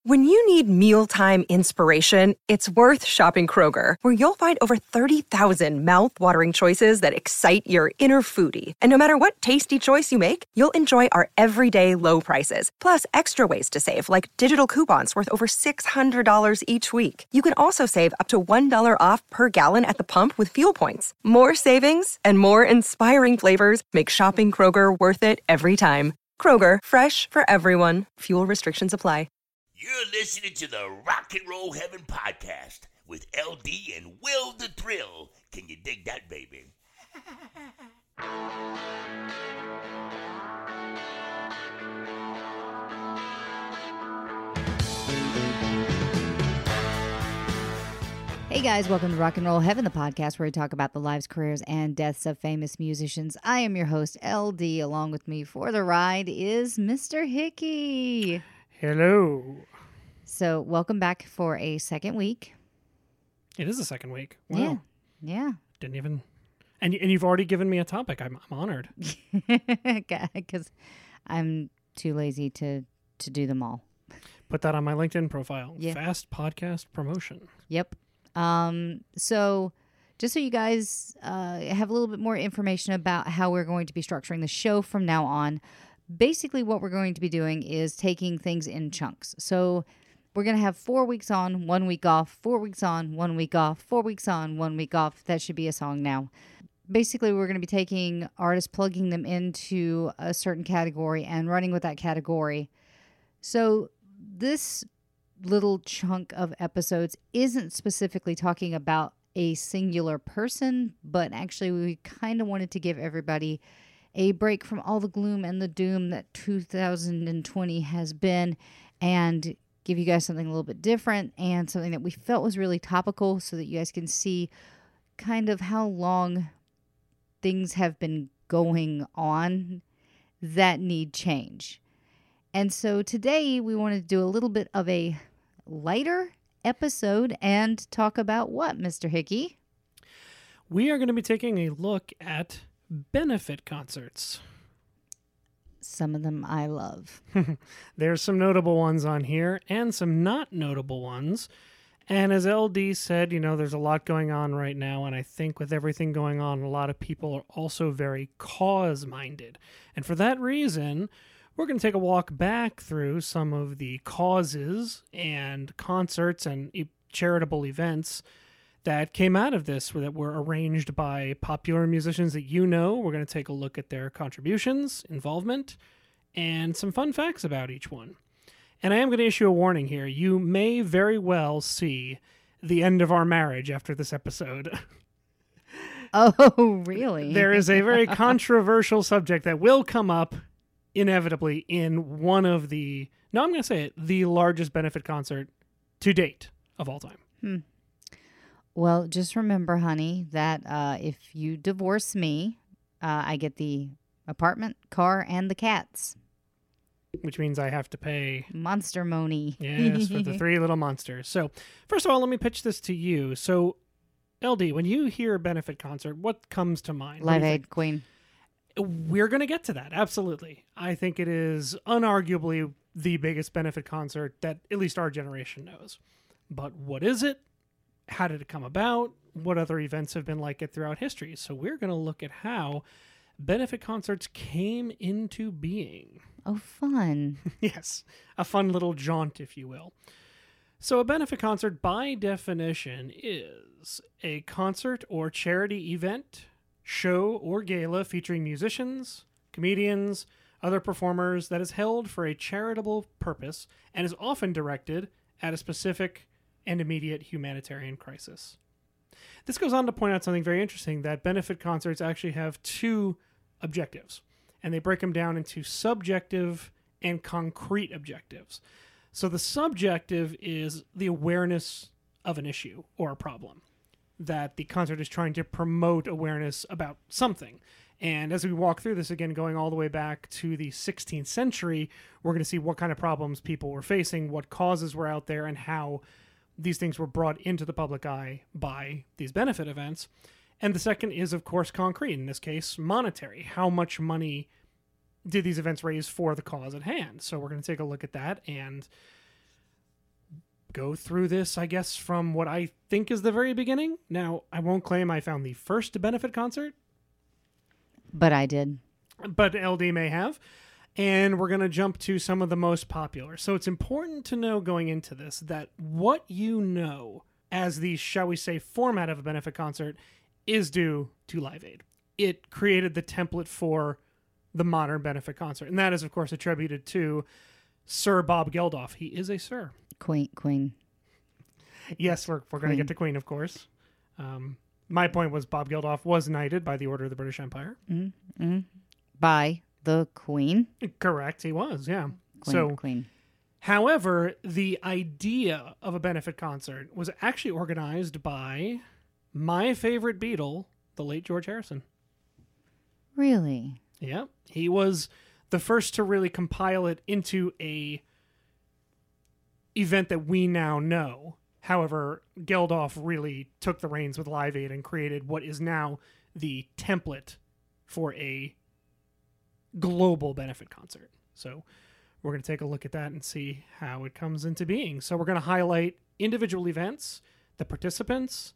When you need mealtime inspiration, it's worth shopping Kroger, where you'll find over 30,000 mouth-watering choices that excite your inner foodie. And no matter what tasty choice you make, you'll enjoy our everyday low prices, plus extra ways to save, like digital coupons worth over $600 each week. You can also save up to $1 off per gallon at the pump with fuel points. More savings and more inspiring flavors make shopping Kroger worth it every time. Kroger, fresh for everyone. Fuel restrictions apply. You're listening to the Rock and Roll Heaven podcast with LD and Will the Thrill. Can you dig that, baby? Hey guys, welcome to Rock and Roll Heaven, the podcast where we talk about the lives, careers, and deaths of famous musicians. I am your host, LD. Along with me for the ride is Mr. Hickey. Hello. So, welcome back for a second week. It is the second week. Wow. Yeah. Didn't even... And you've already given me a topic. I'm honored. Because I'm too lazy to do them all. Put that on my LinkedIn profile. Yeah. Fast podcast promotion. Yep. So just so you guys have a little bit more information about how we're going to be structuring the show from now on, basically what we're going to be doing is taking things in chunks. So we're going to have 4 weeks on, 1 week off, 4 weeks on, 1 week off, 4 weeks on, 1 week off. That should be a song now. Basically, we're going to be taking artists, plugging them into a certain category and running with that category. So this little chunk of episodes isn't specifically talking about a singular person, but actually we kind of wanted to give everybody a break from all the gloom and the doom that 2020 has been and give you guys something a little bit different and something that we felt was really topical so that you guys can see kind of how long things have been going on that need change. And so today we wanted to do a little bit of a lighter episode and talk about what, Mr. Hickey? We are going to be taking a look at benefit concerts. Some of them I love. There's some notable ones on here and some not notable ones. And as LD said, there's a lot going on right now. And I think with everything going on, a lot of people are also very cause-minded. And for that reason, we're going to take a walk back through some of the causes and concerts and charitable events that came out of this that were arranged by popular musicians that you know. We're going to take a look at their contributions, involvement, and some fun facts about each one. And I am going to issue a warning here. You may very well see the end of our marriage after this episode. Oh, really? There is a very controversial subject that will come up inevitably in one of the, no, I'm going to say it, the largest benefit concert to date of all time. Well, just remember, honey, that if you divorce me, I get the apartment, car, and the cats. Which means I have to pay monster money. Yes, for the 3 little monsters. So, first of all, let me pitch this to you. So, LD, when you hear a benefit concert, what comes to mind? Live Aid Queen. We're going to get to that, absolutely. I think it is unarguably the biggest benefit concert that at least our generation knows. But what is it? How did it come about? What other events have been like it throughout history? So we're going to look at how benefit concerts came into being. Oh, fun. Yes, a fun little jaunt, if you will. So a benefit concert, by definition, is a concert or charity event, show, or gala featuring musicians, comedians, other performers that is held for a charitable purpose and is often directed at a specific and immediate humanitarian crisis. This goes on to point out something very interesting, that benefit concerts actually have 2 objectives, and they break them down into subjective and concrete objectives. So the subjective is the awareness of an issue or a problem, that the concert is trying to promote awareness about something. And as we walk through this again, going all the way back to the 16th century, we're going to see what kind of problems people were facing, what causes were out there, and how these things were brought into the public eye by these benefit events. And the second is, of course, concrete, in this case, monetary. How much money did these events raise for the cause at hand? So we're going to take a look at that and go through this, I guess, from what I think is the very beginning. Now, I won't claim I found the first benefit concert, But I did. but LD may have. And we're going to jump to some of the most popular. So it's important to know going into this that what you know as the, shall we say, format of a benefit concert is due to Live Aid. It created the template for the modern benefit concert. And that is, of course, attributed to Sir Bob Geldof. He is a Sir. Queen. Yes, we're going to get to Queen, of course. My point was Bob Geldof was knighted by the Order of the British Empire. By the Queen. Correct, he was, yeah. Queen. However, the idea of a benefit concert was actually organized by my favorite Beatle, the late George Harrison. Really? Yeah, he was the first to really compile it into a event that we now know. However, Geldof really took the reins with Live Aid and created what is now the template for a global benefit concert. So we're going to take a look at that and see how it comes into being. So we're going to highlight individual events, the participants,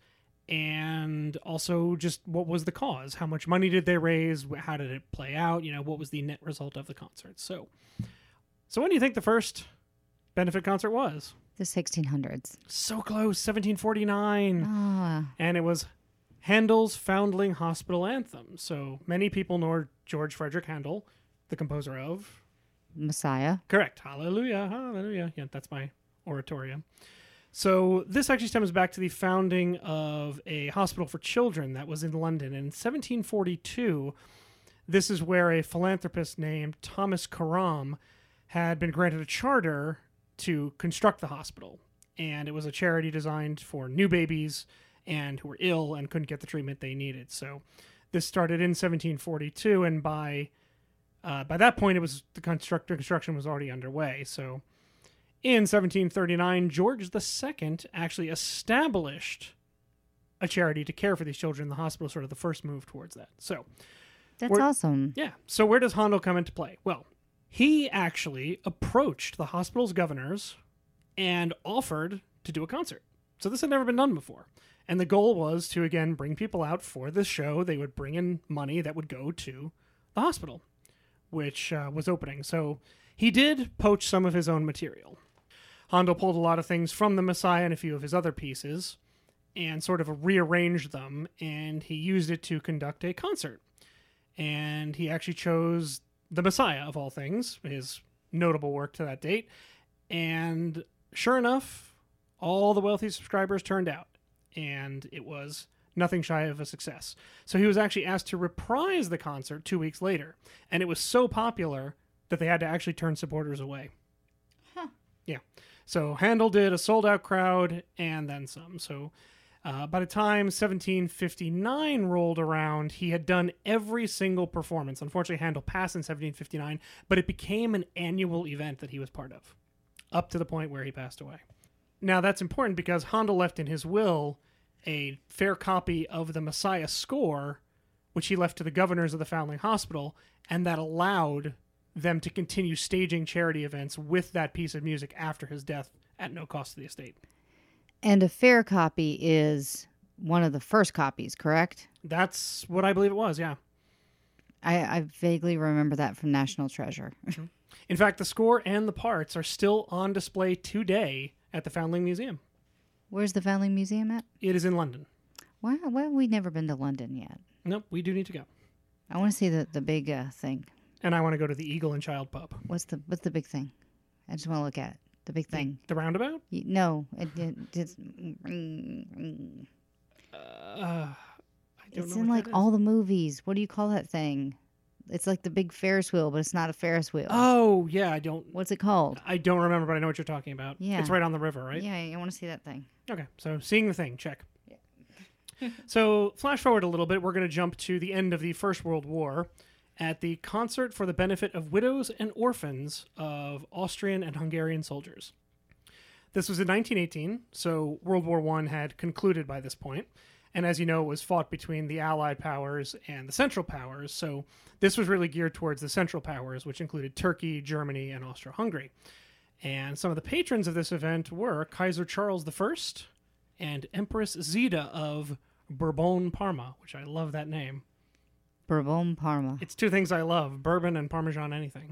and also just what was the cause. How much money did they raise? How did it play out? What was the net result of the concert? So when do you think the first benefit concert was? The 1600s. So close, 1749. Ah. And it was Handel's Foundling Hospital Anthem. So many people know George Frederick Handel, the composer of Messiah. Correct. Hallelujah. Hallelujah. Yeah, that's my oratorio. So this actually stems back to the founding of a hospital for children that was in London. And in 1742, this is where a philanthropist named Thomas Karam had been granted a charter to construct the hospital. And it was a charity designed for new babies and who were ill and couldn't get the treatment they needed. So this started in 1742, and by that point, it was the construction was already underway. So in 1739, George II actually established a charity to care for these children in the hospital, sort of the first move towards that. So That's awesome. yeah. So where does Handel come into play? Well, he actually approached the hospital's governors and offered to do a concert. So this had never been done before. And the goal was to, again, bring people out for this show. They would bring in money that would go to the hospital, which was opening. So he did poach some of his own material. Handel pulled a lot of things from the Messiah and a few of his other pieces and sort of rearranged them, and he used it to conduct a concert. And he actually chose the Messiah, of all things, his notable work to that date. And sure enough, all the wealthy subscribers turned out, and it was nothing shy of a success. So he was actually asked to reprise the concert 2 weeks later, and it was so popular that they had to actually turn supporters away. Huh. Yeah. So Handel did a sold-out crowd and then some. So by the time 1759 rolled around, he had done every single performance. Unfortunately, Handel passed in 1759, but it became an annual event that he was part of, up to the point where he passed away. Now, that's important because Handel left in his will a fair copy of the Messiah score, which he left to the governors of the Foundling Hospital, and that allowed them to continue staging charity events with that piece of music after his death at no cost to the estate. And a fair copy is one of the first copies, correct? That's what I believe it was, yeah. I vaguely remember that from National Treasure. In fact, the score and the parts are still on display today at the Foundling Museum. Where's the Foundling Museum at? It is in London. Why have we never been to London yet? Nope, we do need to go. I want to see the big thing. And I want to go to the Eagle and Child pub. What's the big thing? I just want to look at it. The big thing. The roundabout? No, it's in like all the movies. What do you call that thing? It's like the big Ferris wheel, but it's not a Ferris wheel. Oh, yeah, I don't... What's it called? I don't remember, but I know what you're talking about. Yeah. It's right on the river, right? Yeah, I want to see that thing. Okay, so seeing the thing, check. Yeah. So, flash forward a little bit, we're going to jump to the end of the First World War at the Concert for the Benefit of Widows and Orphans of Austrian and Hungarian Soldiers. This was in 1918, so World War I had concluded by this point. And as you know, it was fought between the Allied powers and the Central powers. So this was really geared towards the Central powers, which included Turkey, Germany, and Austro-Hungary. And some of the patrons of this event were Kaiser Charles I and Empress Zita of Bourbon Parma, which I love that name. Bourbon Parma. It's two things I love, bourbon and Parmesan anything.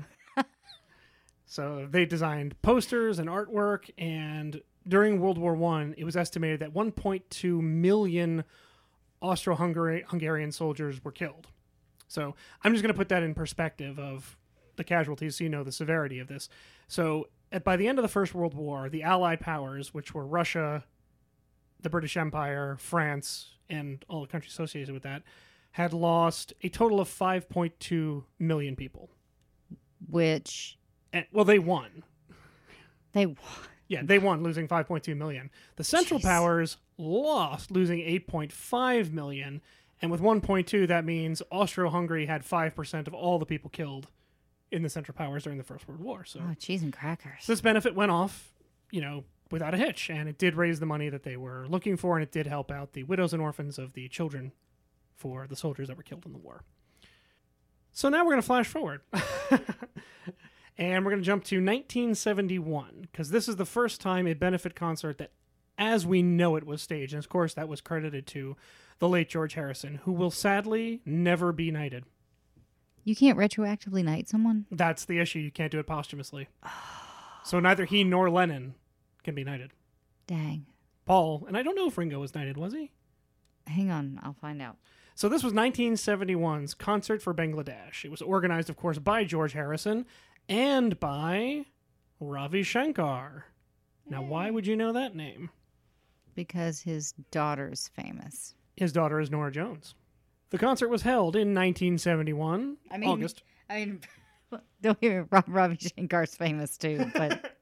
So they designed posters and artwork, and during World War I, it was estimated that 1.2 million Austro-Hungarian soldiers were killed. So I'm just going to put that in perspective of the casualties so you know the severity of this. So by the end of the First World War, the Allied powers, which were Russia, the British Empire, France, and all the countries associated with that, had lost a total of 5.2 million people. Which... Well, they won. They won. Yeah, they won, losing 5.2 million. The Central Powers lost, losing 8.5 million. And with 1.2, that means Austro-Hungary had 5% of all the people killed in the Central Powers during the First World War. So cheese and crackers. this benefit went off, without a hitch. And it did raise the money that they were looking for, and it did help out the widows and orphans of the children for the soldiers that were killed in the war. So now we're going to flash forward. And we're going to jump to 1971, because this is the first time a benefit concert that, as we know it, was staged. And, of course, that was credited to the late George Harrison, who will sadly never be knighted. You can't retroactively knight someone? That's the issue. You can't do it posthumously. So neither he nor Lennon can be knighted. Dang. Paul, and I don't know if Ringo was knighted, was he? Hang on, I'll find out. So this was 1971's Concert for Bangladesh. It was organized, of course, by George Harrison and by Ravi Shankar. Now, why would you know that name? Because his daughter's famous. His daughter is Norah Jones. The concert was held in 1971, August. Don't get me wrong, Ravi Shankar's famous too, but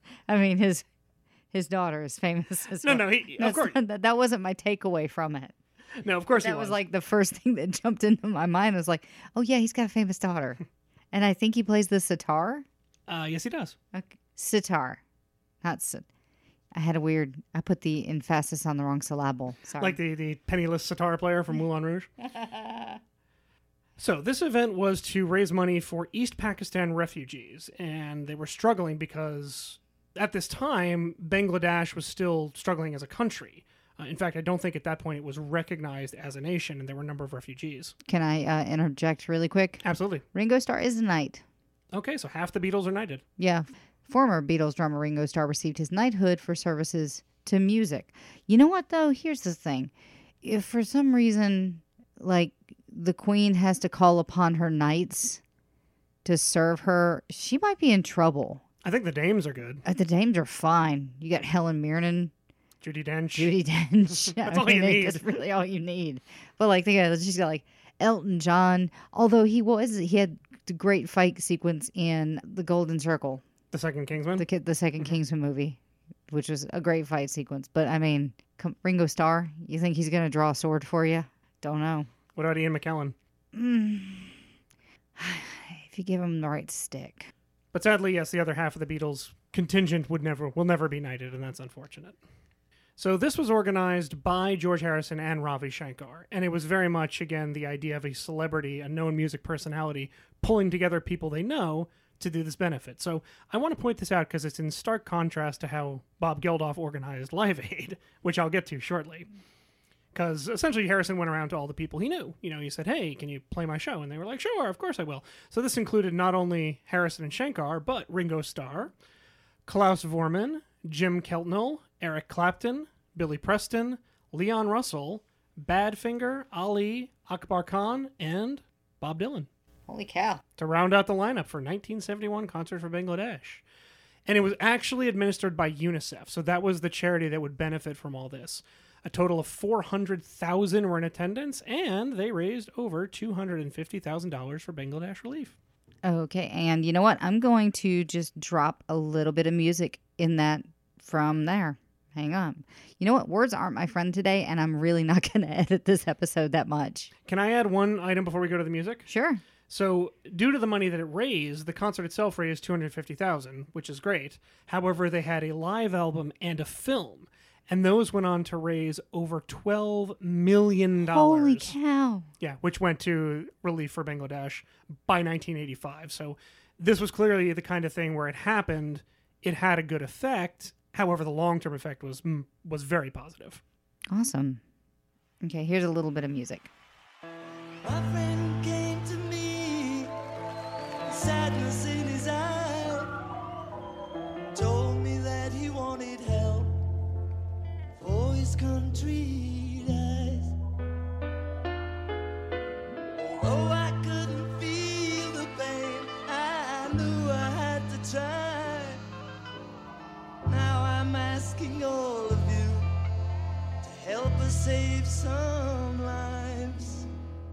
his daughter is famous as well. No, of course. That wasn't my takeaway from it. No, of course that was like the first thing that jumped into my mind. Was like, oh yeah, he's got a famous daughter, and I think he plays the sitar. Yes, he does. Okay. Sitar, not sit. I put the emphasis on the wrong syllable. Sorry. Like the penniless sitar player from Moulin Rouge. So this event was to raise money for East Pakistan refugees, and they were struggling because at this time, Bangladesh was still struggling as a country. In fact, I don't think at that point it was recognized as a nation, and there were a number of refugees. Can I interject really quick? Absolutely. Ringo Starr is a knight. Okay, so half the Beatles are knighted. Yeah. Former Beatles drummer Ringo Starr received his knighthood for services to music. You know what, though? Here's the thing. If for some reason, like, the Queen has to call upon her knights to serve her, she might be in trouble. I think the dames are good. The dames are fine. You got Helen Mirren. Judi Dench. That's all you need. That's really all you need. But, like, she's got, like, Elton John. Although he had the great fight sequence in The Golden Circle. The second Kingsman? The second Kingsman movie, which was a great fight sequence. But, Ringo Starr, you think he's going to draw a sword for you? Don't know. What about Ian McKellen? If you give him the right stick. But sadly, yes, the other half of the Beatles contingent will never be knighted, and that's unfortunate. So this was organized by George Harrison and Ravi Shankar, and it was very much, again, the idea of a celebrity, a known music personality, pulling together people they know to do this benefit. So I want to point this out because it's in stark contrast to how Bob Geldof organized Live Aid, which I'll get to shortly. Because essentially Harrison went around to all the people he knew. He said, hey, can you play my show? And they were like, sure, of course I will. So this included not only Harrison and Shankar, but Ringo Starr, Klaus Voormann, Jim Keltnall, Eric Clapton, Billy Preston, Leon Russell, Badfinger, Ali, Akbar Khan, and Bob Dylan. Holy cow. To round out the lineup for 1971 Concert for Bangladesh. And it was actually administered by UNICEF, so that was the charity that would benefit from all this. A total of 400,000 were in attendance, and they raised over $250,000 for Bangladesh relief. Okay, and you know what? I'm going to just drop a little bit of music in that from there. Hang on. You know what? Words aren't my friend today, and I'm really not going to edit this episode that much. Can I add one item before we go to the music? Sure. So, due to the money that it raised, the concert itself raised $250,000, which is great. However, they had a live album and a film, and those went on to raise over $12 million. Holy cow. Yeah, which went to relief for Bangladesh by 1985. So, this was clearly the kind of thing where it happened it had a good effect. However, the long-term effect was very positive. Awesome. Okay, here's a little bit of music. My friend came to me, sadness in his eye, told me that he wanted help for his country lies. Although I couldn't feel the pain, I knew I had to try. Now I'm asking all of you to help us save some lives.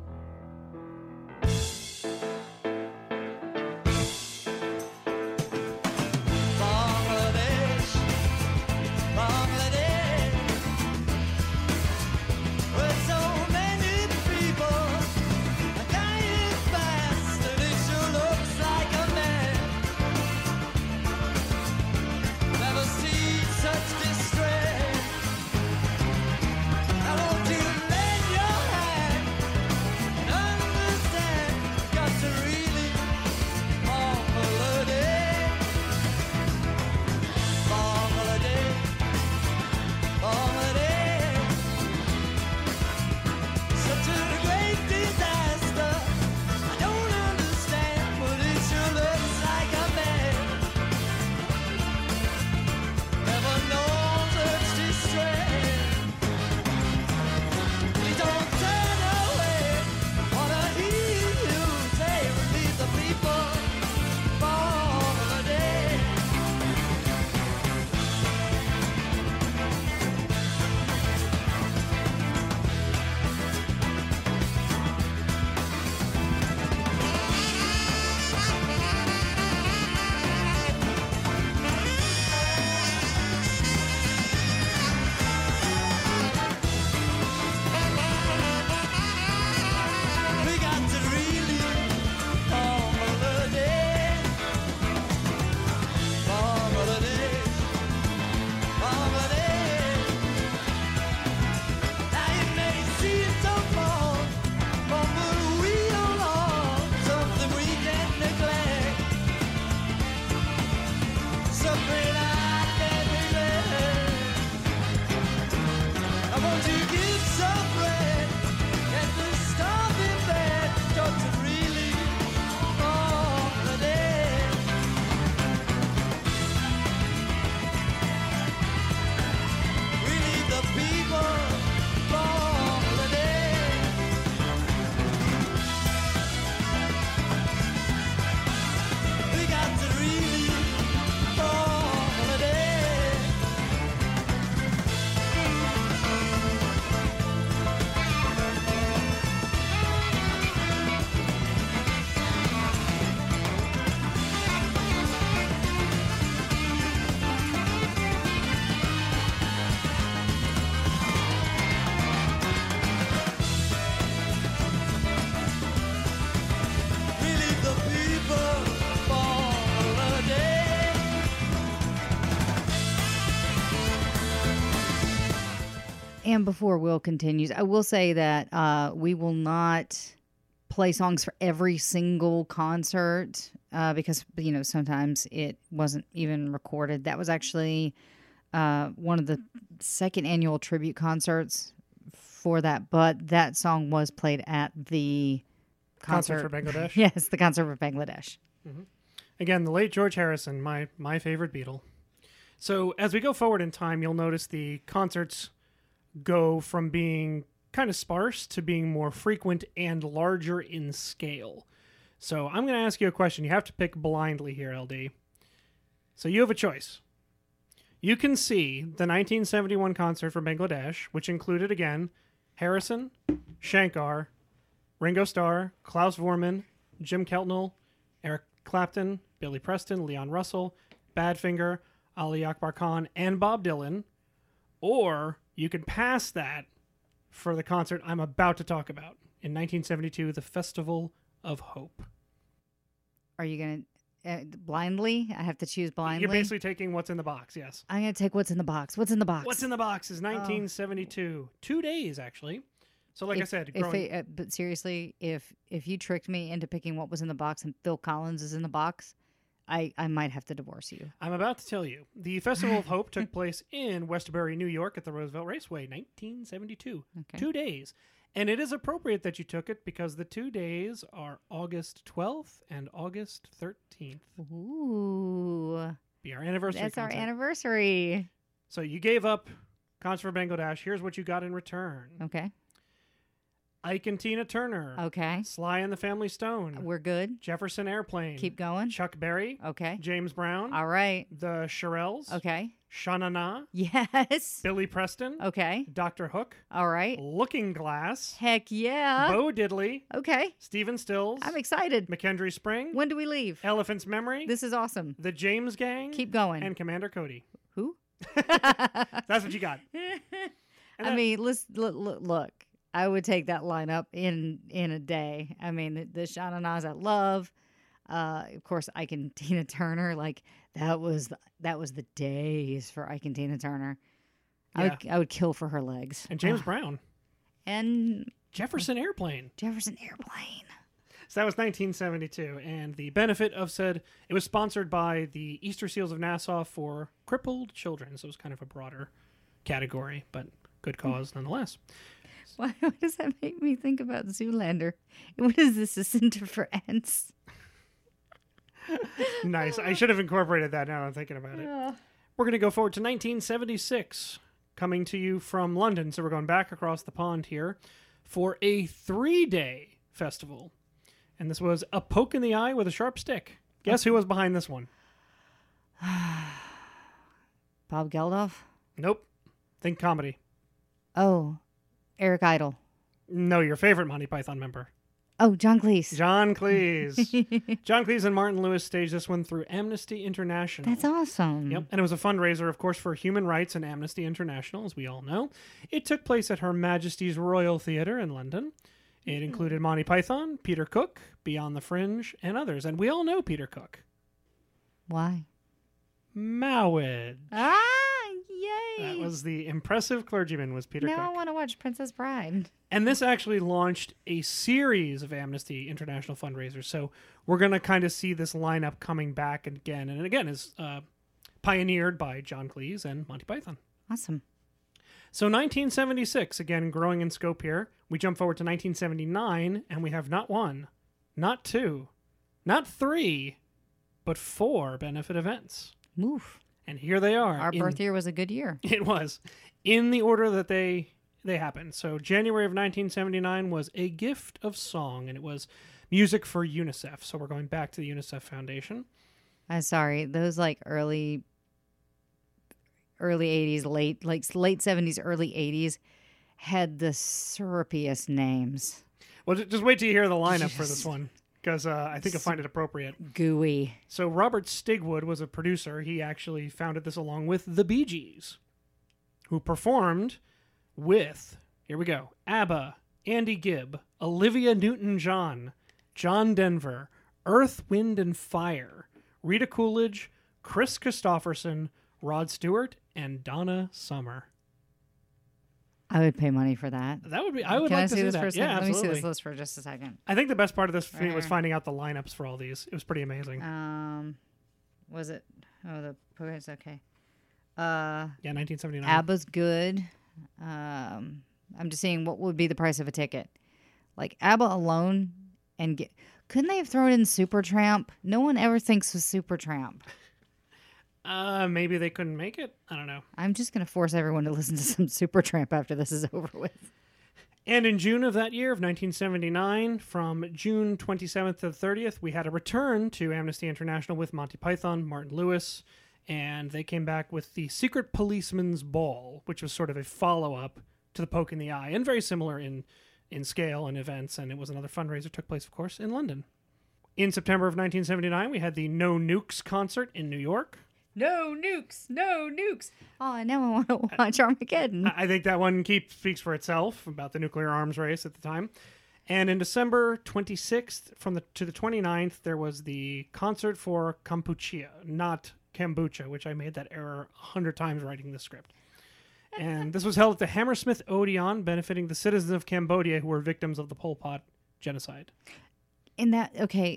Bangladesh, Bangladesh, where so many people are dying fast, and it sure looks like a man. Never seen such distress. I want you to lend your hand and understand. Got to really Bangladesh, Bangladesh, Bangladesh. Such a great disaster. I don't understand, but it sure looks like a man. Never known such distress. Please don't turn away. Wanna hear you say, relieve the people. Bangladesh. We got to really Bangladesh, Bangladesh, Bangladesh. Now you may seem so far from the real law, something we can't neglect. Something I can't neglect. I want to give some bread. Get the stuff in bed, got to really Bangladesh. Relieve the people, Bangladesh. We got to really Bangladesh. Relieve the people, Bangladesh. And before Will continues, I will say that we will not play songs for every single concert because, sometimes it wasn't even recorded. That was actually one of the second annual tribute concerts for that, but that song was played at the Concert for Bangladesh? Yes, the concert for Bangladesh. Again, the late George Harrison, my favorite Beatle. So as we go forward in time, you'll notice the concerts go from being kind of sparse to being more frequent and larger in scale. So I'm going to ask you a question. You have to pick blindly here, LD. So you have a choice. You can see the 1971 concert for Bangladesh, which included, again, Harrison, Shankar, Ringo Starr, Klaus Vormann, Jim Keltnall, Eric Clapton, Billy Preston, Leon Russell, Badfinger, Ali Akbar Khan, and Bob Dylan. Or you could pass that for the concert I'm about to talk about in 1972, the Festival of Hope. Are you going to blindly? I have to choose blindly. You're basically taking what's in the box, yes. I'm going to take what's in the box. What's in the box? What's in the box is 1972. 2 days, actually. So like I said, but seriously, if you tricked me into picking what was in the box and Phil Collins is in the box, I might have to divorce you. I'm about to tell you. The Festival of Hope took place in Westbury, New York at the Roosevelt Raceway, 1972. Okay. 2 days. And it is appropriate that you took it because the 2 days are August 12th and August 13th. Ooh. Be our anniversary That's our concert. anniversary. So you gave up Concert for Bangladesh. Here's what you got in return. Okay. Ike and Tina Turner. Okay. Sly and the Family Stone. We're good. Jefferson Airplane. Keep going. Chuck Berry. Okay. James Brown. All right. The Shirelles. Okay. Sha Na. Yes. Billy Preston. Okay. Dr. Hook. All right. Looking Glass. Heck yeah. Bo Diddley. Okay. Stephen Stills. I'm excited. McKendree Spring. When do we leave? Elephant's Memory. This is awesome. The James Gang. Keep going. And Commander Cody. Who? That's what you got. I mean, look. I would take that lineup in a day. I mean, the Shana Nas I love. Of course, Ike and Tina Turner. Like that was the days for Ike and Tina Turner. Yeah. I would kill for her legs. And James Brown. And Jefferson Airplane. Jefferson Airplane. So that was 1972. And the benefit of said, it was sponsored by the Easter Seals of Nassau for crippled children. So it was kind of a broader category, but good cause nonetheless. Why does that make me think about Zoolander? What is this? A center for ants? Nice. I should have incorporated that now I'm thinking about it. We're going to go forward to 1976, coming to you from London. So we're going back across the pond here for a 3-day festival. And this was A Poke in the Eye with a Sharp Stick. Guess who was behind this one? Bob Geldof? Nope. Think comedy. Oh, Eric Idle. No, your favorite Monty Python member. Oh, John Cleese. John Cleese. John Cleese and Martin Lewis staged this one through Amnesty International. That's awesome. Yep, and it was a fundraiser, of course, for human rights and Amnesty International, as we all know. It took place at Her Majesty's Royal Theatre in London. It included Monty Python, Peter Cook, Beyond the Fringe, and others. And we all know Peter Cook. Why? Mowage. Ah, yay. That was the impressive clergyman was Peter now Cook. I want to watch Princess Bride. And this actually launched a series of Amnesty International fundraisers. So we're going to kind of see this lineup coming back again. And again, is pioneered by John Cleese and Monty Python. Awesome. So 1976, again, growing in scope here. We jump forward to 1979, and we have not one, not two, not three, but 4 benefit events. Move. And here they are. Our birth year was a good year. It was. In the order that they happened. So January of 1979 was A Gift of Song, and it was music for UNICEF. So we're going back to the UNICEF Foundation. I'm sorry. Those like early 80s, late 70s, early 80s had the syrupiest names. Well, just wait till you hear the lineup for this one, because I think you'll find it appropriate. Gooey. So Robert Stigwood was a producer. He actually founded this along with the Bee Gees, who performed with, here we go, ABBA, Andy Gibb, Olivia Newton-John, John Denver, Earth, Wind, and Fire, Rita Coolidge, Chris Christopherson, Rod Stewart, and Donna Summer. I would pay money for that. That would be. I would Can like I to see see this that. for a second? Yeah, Let me see absolutely. this list for just a second. I think the best part of this for me was finding out the lineups for all these. It was pretty amazing. Was it? Oh, the poets. Okay. Yeah, 1979. ABBA's good. I'm just seeing what would be the price of a ticket. Like ABBA alone, and couldn't they have thrown in Supertramp? No one ever thinks of Supertramp. Maybe they couldn't make it. I don't know. I'm just going to force everyone to listen to some Supertramp after this is over with. And in June of that year, of 1979, from June 27th to the 30th, we had a return to Amnesty International with Monty Python, Martin Lewis, and they came back with the Secret Policeman's Ball, which was sort of a follow-up to the Poke in the Eye, and very similar in scale and events, and it was another fundraiser, took place, of course, in London. In September of 1979, we had the No Nukes concert in New York. No nukes, no nukes. Oh, now I want to watch Armageddon. I think that one speaks for itself about the nuclear arms race at the time. And in December 26th to the 29th, there was the concert for Kampuchea, not kombucha, which I made that error 100 times writing the script. And this was held at the Hammersmith Odeon, benefiting the citizens of Cambodia who were victims of the Pol Pot genocide. In that, okay,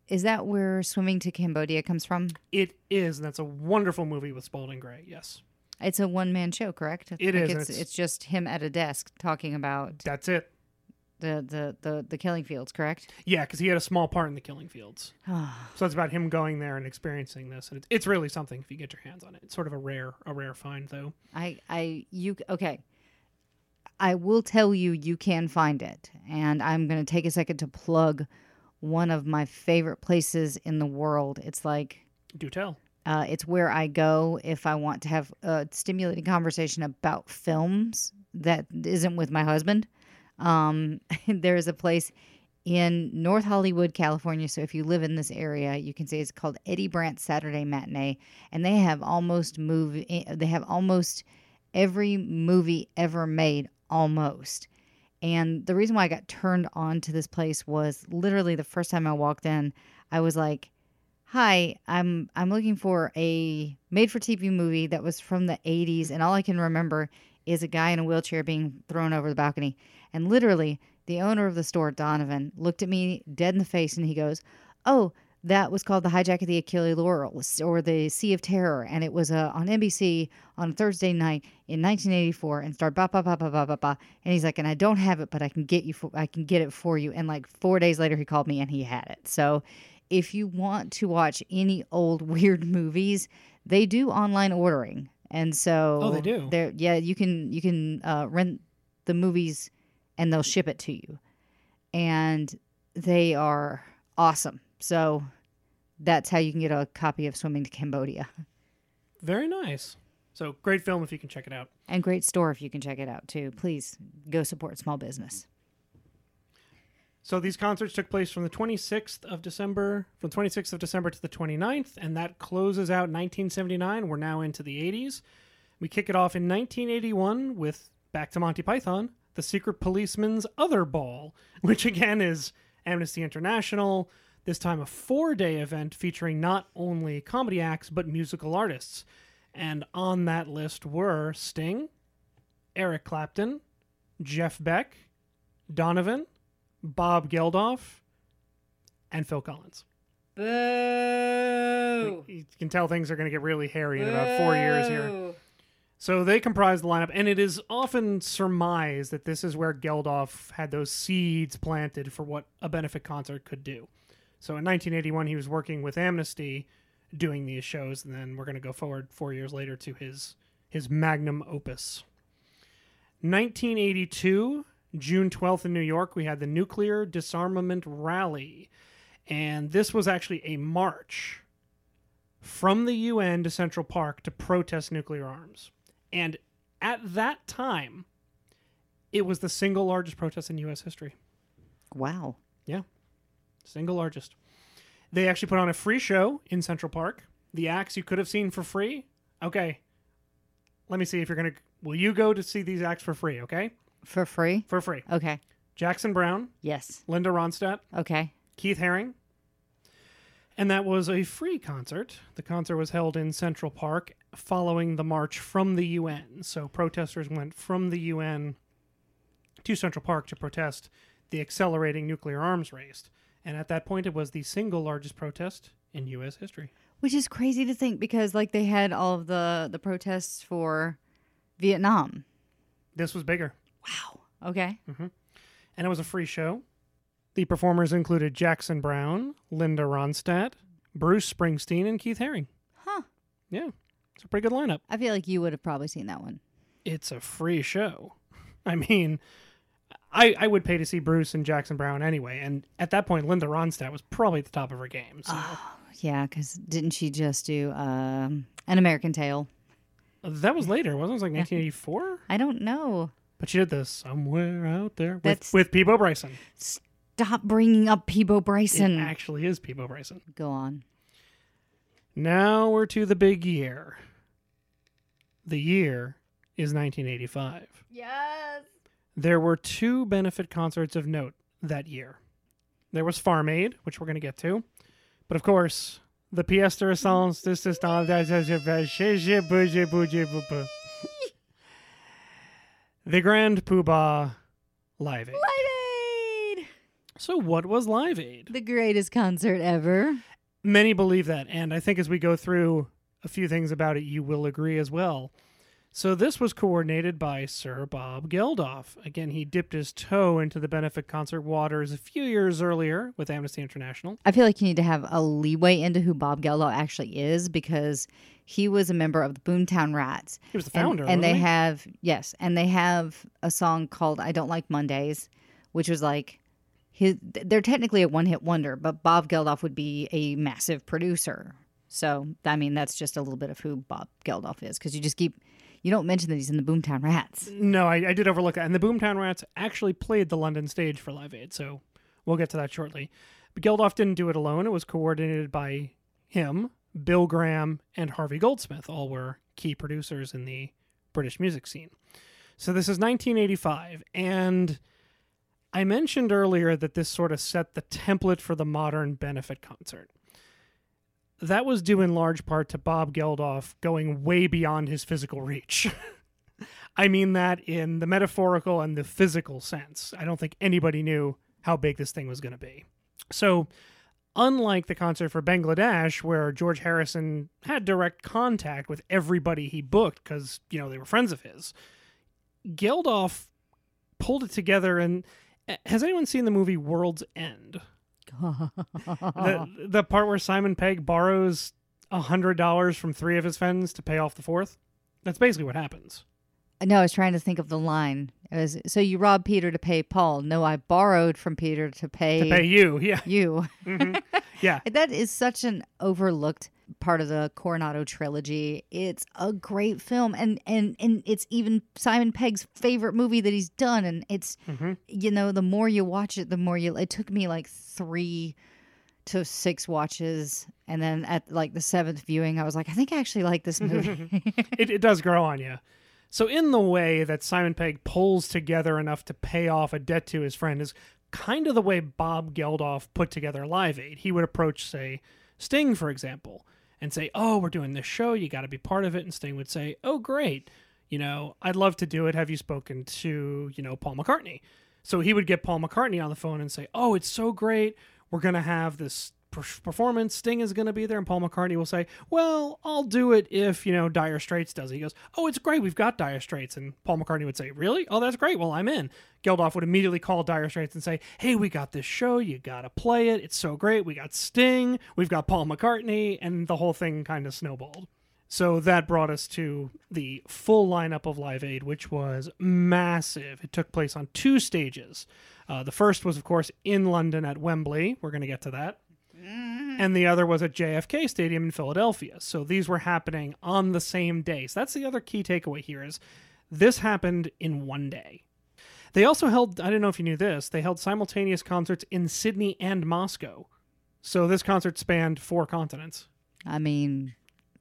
Is that where Swimming to Cambodia comes from? It is, and that's a wonderful movie with Spalding Gray. Yes, It's a one-man show, correct? It is, and It's just him at a desk talking about that's it. the killing fields, correct? Yeah, because he had a small part in the Killing Fields. So it's about him going there and experiencing this, and it's really something if you get your hands on it. It's sort of a rare find, though. Okay. I will tell you, you can find it, and I'm going to take a second to plug one of my favorite places in the world. It's like Do tell. it's where I go if I want to have a stimulating conversation about films that isn't with my husband. There's a place in North Hollywood, California. So if you live in this area, you can see it's called Eddie Brandt's Saturday Matinee, and they have almost every movie ever made, almost. And the reason why I got turned on to this place was literally the first time I walked in, I was like, "Hi, I'm looking for a made-for-TV movie that was from the 80s, and all I can remember is a guy in a wheelchair being thrown over the balcony." And literally, the owner of the store, Donovan, looked at me dead in the face, and he goes, "Oh, that was called The Hijack of the Achille Laurel, or The Sea of Terror, and it was on NBC on a Thursday night in 1984, and starred ba ba ba ba ba ba ba." And he's like, "And I don't have it, but I can get it for you." And like 4 days later, he called me and he had it. So, if you want to watch any old weird movies, they do online ordering, and so they do. You can rent the movies, and they'll ship it to you, and they are awesome. So that's how you can get a copy of Swimming to Cambodia. Very nice. So great film if you can check it out. And great store if you can check it out too. Please go support small business. So these concerts took place from the 26th of December to the 29th, and that closes out 1979. We're now into the 80s. We kick it off in 1981 with, back to Monty Python, The Secret Policeman's Other Ball, which again is Amnesty International, this time a 4-day event featuring not only comedy acts but musical artists. And on that list were Sting, Eric Clapton, Jeff Beck, Donovan, Bob Geldof, and Phil Collins. Boo! You can tell things are going to get really hairy in about 4 years here. So they comprise the lineup, and it is often surmised that this is where Geldof had those seeds planted for what a benefit concert could do. So in 1981, he was working with Amnesty doing these shows, and then we're going to go forward 4 years later to his magnum opus. 1982, June 12th in New York, we had the Nuclear Disarmament Rally. And this was actually a march from the UN to Central Park to protest nuclear arms. And at that time, it was the single largest protest in U.S. history. Wow. Yeah. Single largest. They actually put on a free show in Central Park. The acts you could have seen for free. Okay. Let me see if you're going to... Will you go to see these acts for free, okay? For free? For free. Okay. Jackson Browne, Yes. Linda Ronstadt, Okay. Keith Haring. And that was a free concert. The concert was held in Central Park following the march from the UN. So protesters went from the UN to Central Park to protest the accelerating nuclear arms race. And at that point, it was the single largest protest in U.S. history. Which is crazy to think because like they had all of the protests for Vietnam. This was bigger. Wow. Okay. And it was a free show. The performers included Jackson Browne, Linda Ronstadt, Bruce Springsteen, and Keith Haring. Huh. Yeah, it's a pretty good lineup. I feel like you would have probably seen that one. It's a free show. I mean, I would pay to see Bruce and Jackson Browne anyway. And at that point, Linda Ronstadt was probably at the top of her game. So. Yeah, because didn't she just do An American Tale? That was later, wasn't it? It was like 1984? I don't know. But she did this Somewhere Out There That's- with Peebo Bryson. Stop bringing up Peebo Bryson. It actually is Peebo Bryson. Go on. Now we're to the big year. The year is 1985. Yes. There were 2 benefit concerts of note that year. There was Farm Aid, which we're going to get to. But of course, the pièce de résistance, this is the Grand Poobah Live Aid. Live Aid. So what was Live Aid? The greatest concert ever. Many believe that, and I think as we go through a few things about it, you will agree as well. So this was coordinated by Sir Bob Geldof. Again, he dipped his toe into the benefit concert waters a few years earlier with Amnesty International. I feel like you need to have a leeway into who Bob Geldof actually is, because he was a member of the Boomtown Rats. He was the founder, and they wasn't he? have and they have a song called "I Don't Like Mondays," which was like they're technically a one-hit wonder, but Bob Geldof would be a massive producer. So I mean, that's just a little bit of who Bob Geldof is, because you don't mention that he's in the Boomtown Rats. No, I did overlook that. And the Boomtown Rats actually played the London stage for Live Aid, so we'll get to that shortly. But Geldof didn't do it alone. It was coordinated by him, Bill Graham, and Harvey Goldsmith. All were key producers in the British music scene. So this is 1985, and I mentioned earlier that this sort of set the template for the modern benefit concert. That was due in large part to Bob Geldof going way beyond his physical reach. I mean that in the metaphorical and the physical sense. I don't think anybody knew how big this thing was going to be. So, unlike the concert for Bangladesh, where George Harrison had direct contact with everybody he booked because, they were friends of his, Geldof pulled it together. And has anyone seen the movie World's End? The part where Simon Pegg borrows $100 from 3 of his friends to pay off the 4th? That's basically what happens. No, I was trying to think of the line. It was, so you robbed Peter to pay Paul. No, I borrowed from Peter to pay You. Yeah. you. Mm-hmm. Yeah. That is such an overlooked part of the Coronado trilogy. It's a great film, and it's even Simon Pegg's favorite movie that he's done. And it's the more you watch it, the more it took me like 3 to 6 watches, and then at like the 7th viewing, I was like, I think I actually like this movie. It does grow on you. So in the way that Simon Pegg pulls together enough to pay off a debt to his friend is kind of the way Bob Geldof put together Live Aid. He would approach, say, Sting, for example, and say, oh, we're doing this show, you got to be part of it. And Sting would say, oh, great. I'd love to do it. Have you spoken to, Paul McCartney? So he would get Paul McCartney on the phone and say, oh, it's so great. We're going to have this performance. Sting is going to be there. And Paul McCartney will say, well, I'll do it if, Dire Straits does it. He goes, oh, it's great. We've got Dire Straits. And Paul McCartney would say, really? Oh, that's great. Well, I'm in. Geldof would immediately call Dire Straits and say, hey, we got this show. You got to play it. It's so great. We got Sting. We've got Paul McCartney. And the whole thing kind of snowballed. So that brought us to the full lineup of Live Aid, which was massive. It took place on 2 stages. The first was, of course, in London at Wembley. We're going to get to that. And the other was at JFK Stadium in Philadelphia. So these were happening on the same day. So that's the other key takeaway here is this happened in one day. They also held, I don't know if you knew this, they held simultaneous concerts in Sydney and Moscow. So this concert spanned 4 continents. I mean,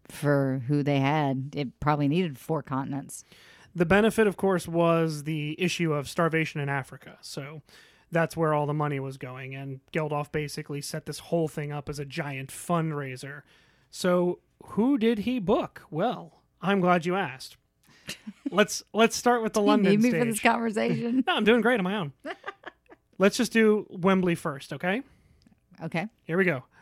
for who they had, it probably needed 4 continents. The benefit, of course, was the issue of starvation in Africa. So that's where all the money was going. And Geldof basically set this whole thing up as a giant fundraiser. So who did he book? Well, I'm glad you asked. Let's start with the London You need me stage. for this conversation? No, I'm doing great on my own. Let's just do Wembley first, okay? Okay. Here we go.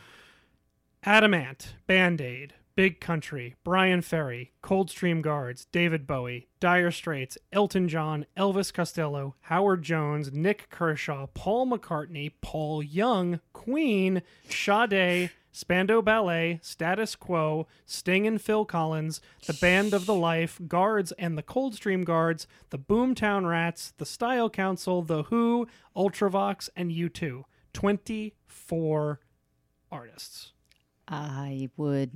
Adamant, Band-Aid, Big Country, Brian Ferry, Coldstream Guards, David Bowie, Dire Straits, Elton John, Elvis Costello, Howard Jones, Nick Kershaw, Paul McCartney, Paul Young, Queen, Sade, Spandau Ballet, Status Quo, Sting and Phil Collins, The Band of the Life, Guards and the Coldstream Guards, the Boomtown Rats, the Style Council, The Who, Ultravox, and U2. 24 artists. I would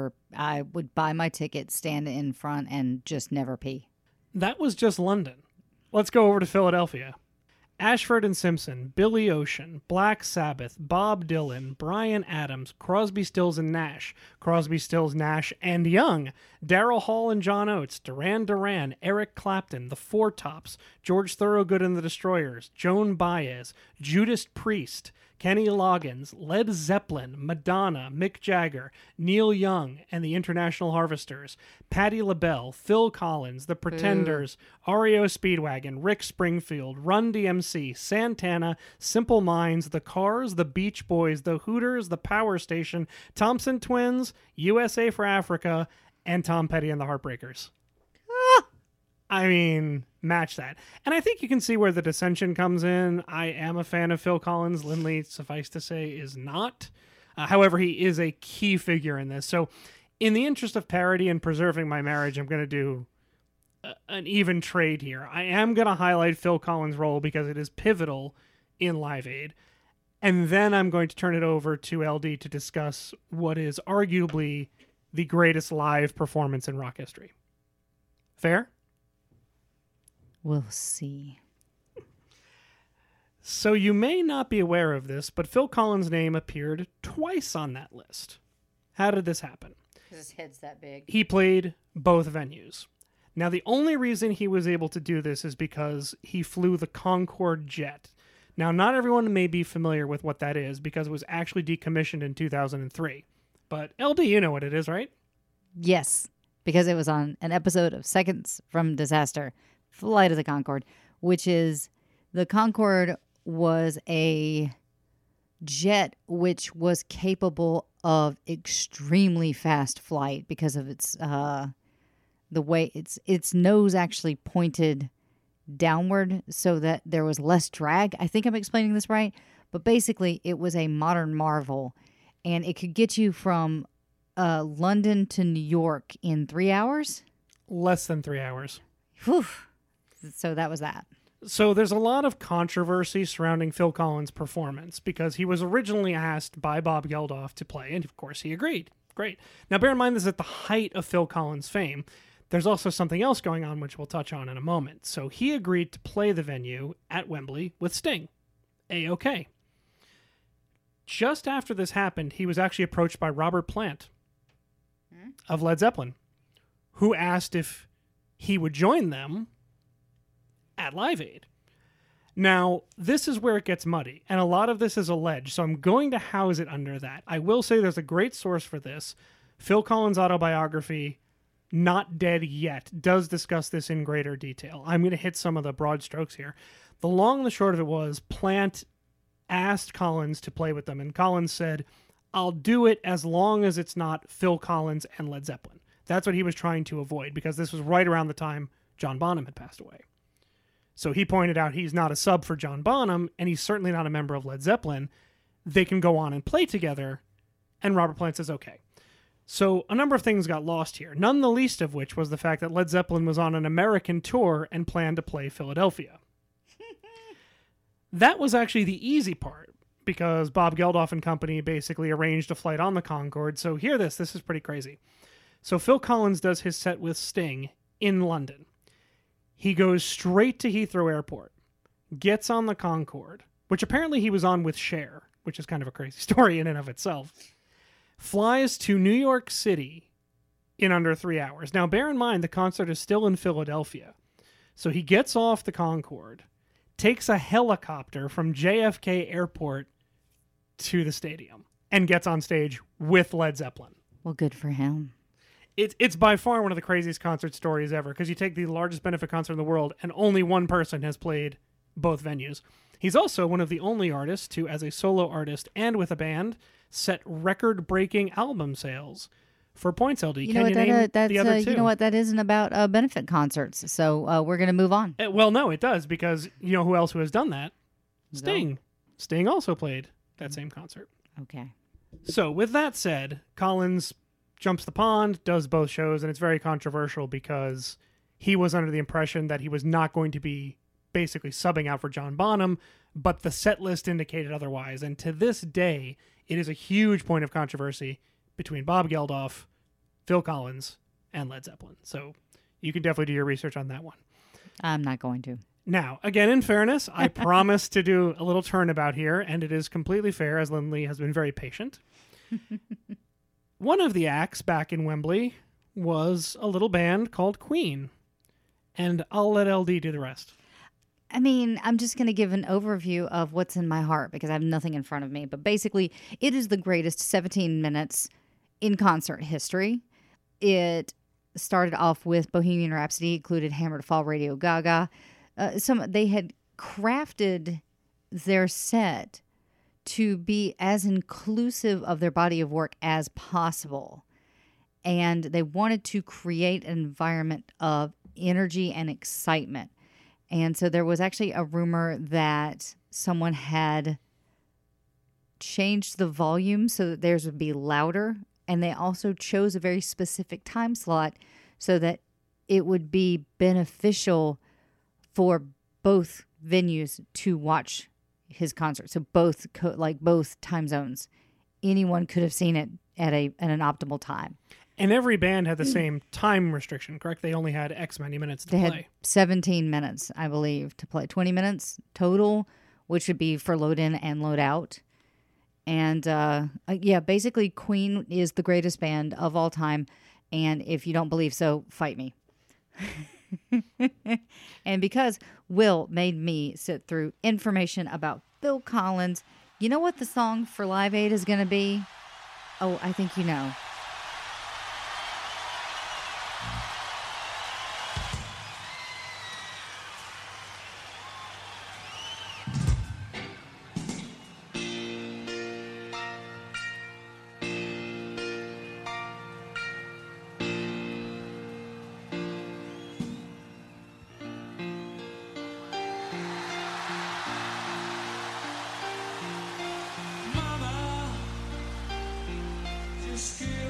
buy my ticket, stand in front, and just never pee. That was just London. Let's go over to Philadelphia. Ashford and Simpson, Billy Ocean, Black Sabbath, Bob Dylan, Bryan Adams, Crosby, Stills and Nash, Crosby, Stills, Nash and Young, Daryl Hall and John Oates, Duran Duran, Eric Clapton, The Four Tops, George Thorogood and the Destroyers, Joan Baez, Judas Priest, Kenny Loggins, Led Zeppelin, Madonna, Mick Jagger, Neil Young and the International Harvesters, Patti LaBelle, Phil Collins, The Pretenders, REO Speedwagon, Rick Springfield, Run DMC, Santana, Simple Minds, The Cars, The Beach Boys, The Hooters, The Power Station, Thompson Twins, USA for Africa, and Tom Petty and the Heartbreakers. I mean, match that. And I think you can see where the dissension comes in. I am a fan of Phil Collins. Lindley, suffice to say, is not. However, he is a key figure in this. So in the interest of parity and preserving my marriage, I'm going to do an even trade here. I am going to highlight Phil Collins' role because it is pivotal in Live Aid. And then I'm going to turn it over to LD to discuss what is arguably the greatest live performance in rock history. Fair? We'll see. So you may not be aware of this, but Phil Collins' name appeared twice on that list. How did this happen? His head's that big. He played both venues. Now, the only reason he was able to do this is because he flew the Concorde jet. Now, not everyone may be familiar with what that is because it was actually decommissioned in 2003. But LD, you know what it is, right? Yes, because it was on an episode of Seconds from Disaster, Flight of the Concorde, which is the Concorde was a jet which was capable of extremely fast flight because of its the way its nose actually pointed downward so that there was less drag. I think I'm explaining this right, but basically it was a modern marvel, and it could get you from London to New York in 3 hours. Less than 3 hours. Whew. So that was that. So there's a lot of controversy surrounding Phil Collins' performance because he was originally asked by Bob Geldof to play, and of course he agreed. Great. Now bear in mind this is at the height of Phil Collins' fame. There's also something else going on which we'll touch on in a moment. So he agreed to play the venue at Wembley with Sting. A-OK. Just after this happened, he was actually approached by Robert Plant of Led Zeppelin, who asked if he would join them at Live Aid. Now, this is where it gets muddy, and a lot of this is alleged, so I'm going to house it under that. I will say there's a great source for this. Phil Collins' autobiography, Not Dead Yet, does discuss this in greater detail. I'm going to hit some of the broad strokes here. The long and the short of it was, Plant asked Collins to play with them, and Collins said, I'll do it as long as it's not Phil Collins and Led Zeppelin. That's what he was trying to avoid, because this was right around the time John Bonham had passed away. So he pointed out he's not a sub for John Bonham, and he's certainly not a member of Led Zeppelin. They can go on and play together, and Robert Plant says, okay. So a number of things got lost here, none the least of which was the fact that Led Zeppelin was on an American tour and planned to play Philadelphia. That was actually the easy part, because Bob Geldof and company basically arranged a flight on the Concorde. So hear this is pretty crazy. So Phil Collins does his set with Sting in London. He goes straight to Heathrow Airport, gets on the Concorde, which apparently he was on with Cher, which is kind of a crazy story in and of itself, flies to New York City in under 3 hours. Now, bear in mind, the concert is still in Philadelphia. So he gets off the Concorde, takes a helicopter from JFK Airport to the stadium, and gets on stage with Led Zeppelin. Well, good for him. It's by far one of the craziest concert stories ever, because you take the largest benefit concert in the world, and only one person has played both venues. He's also one of the only artists to, as a solo artist and with a band, set record-breaking album sales for Points LD. You know what the other two? You know what that isn't about benefit concerts. So we're going to move on. Well, no, it does, because you know who else who has done that? Sting. Sting also played that same concert. Okay. So with that said, Collins jumps the pond, does both shows, and it's very controversial because he was under the impression that he was not going to be basically subbing out for John Bonham, but the set list indicated otherwise. And to this day, it is a huge point of controversy between Bob Geldof, Phil Collins, and Led Zeppelin. So you can definitely do your research on that one. I'm not going to. Now, again, in fairness, I promised to do a little turnabout here, and it is completely fair, as Lindley has been very patient. One of the acts back in Wembley was a little band called Queen, and I'll let LD do the rest. I mean, I'm just going to give an overview of what's in my heart because I have nothing in front of me. But basically, it is the greatest 17 minutes in concert history. It started off with Bohemian Rhapsody, included Hammer to Fall, Radio Gaga. They had crafted their set to be as inclusive of their body of work as possible. And they wanted to create an environment of energy and excitement. And so there was actually a rumor that someone had changed the volume so that theirs would be louder. And they also chose a very specific time slot so that it would be beneficial for both venues to watch his concert. So both time zones, anyone could have seen it at an optimal time. And every band had the same time restriction, correct? They only had X many minutes to They play. had 17 minutes, I believe, to play. 20 minutes total, which would be for load in and load out. And basically Queen is the greatest band of all time. And if you don't believe so, fight me. And because Will made me sit through information about Phil Collins, you know what the song for Live Aid is going to be? Oh, I think you know. Mama, just give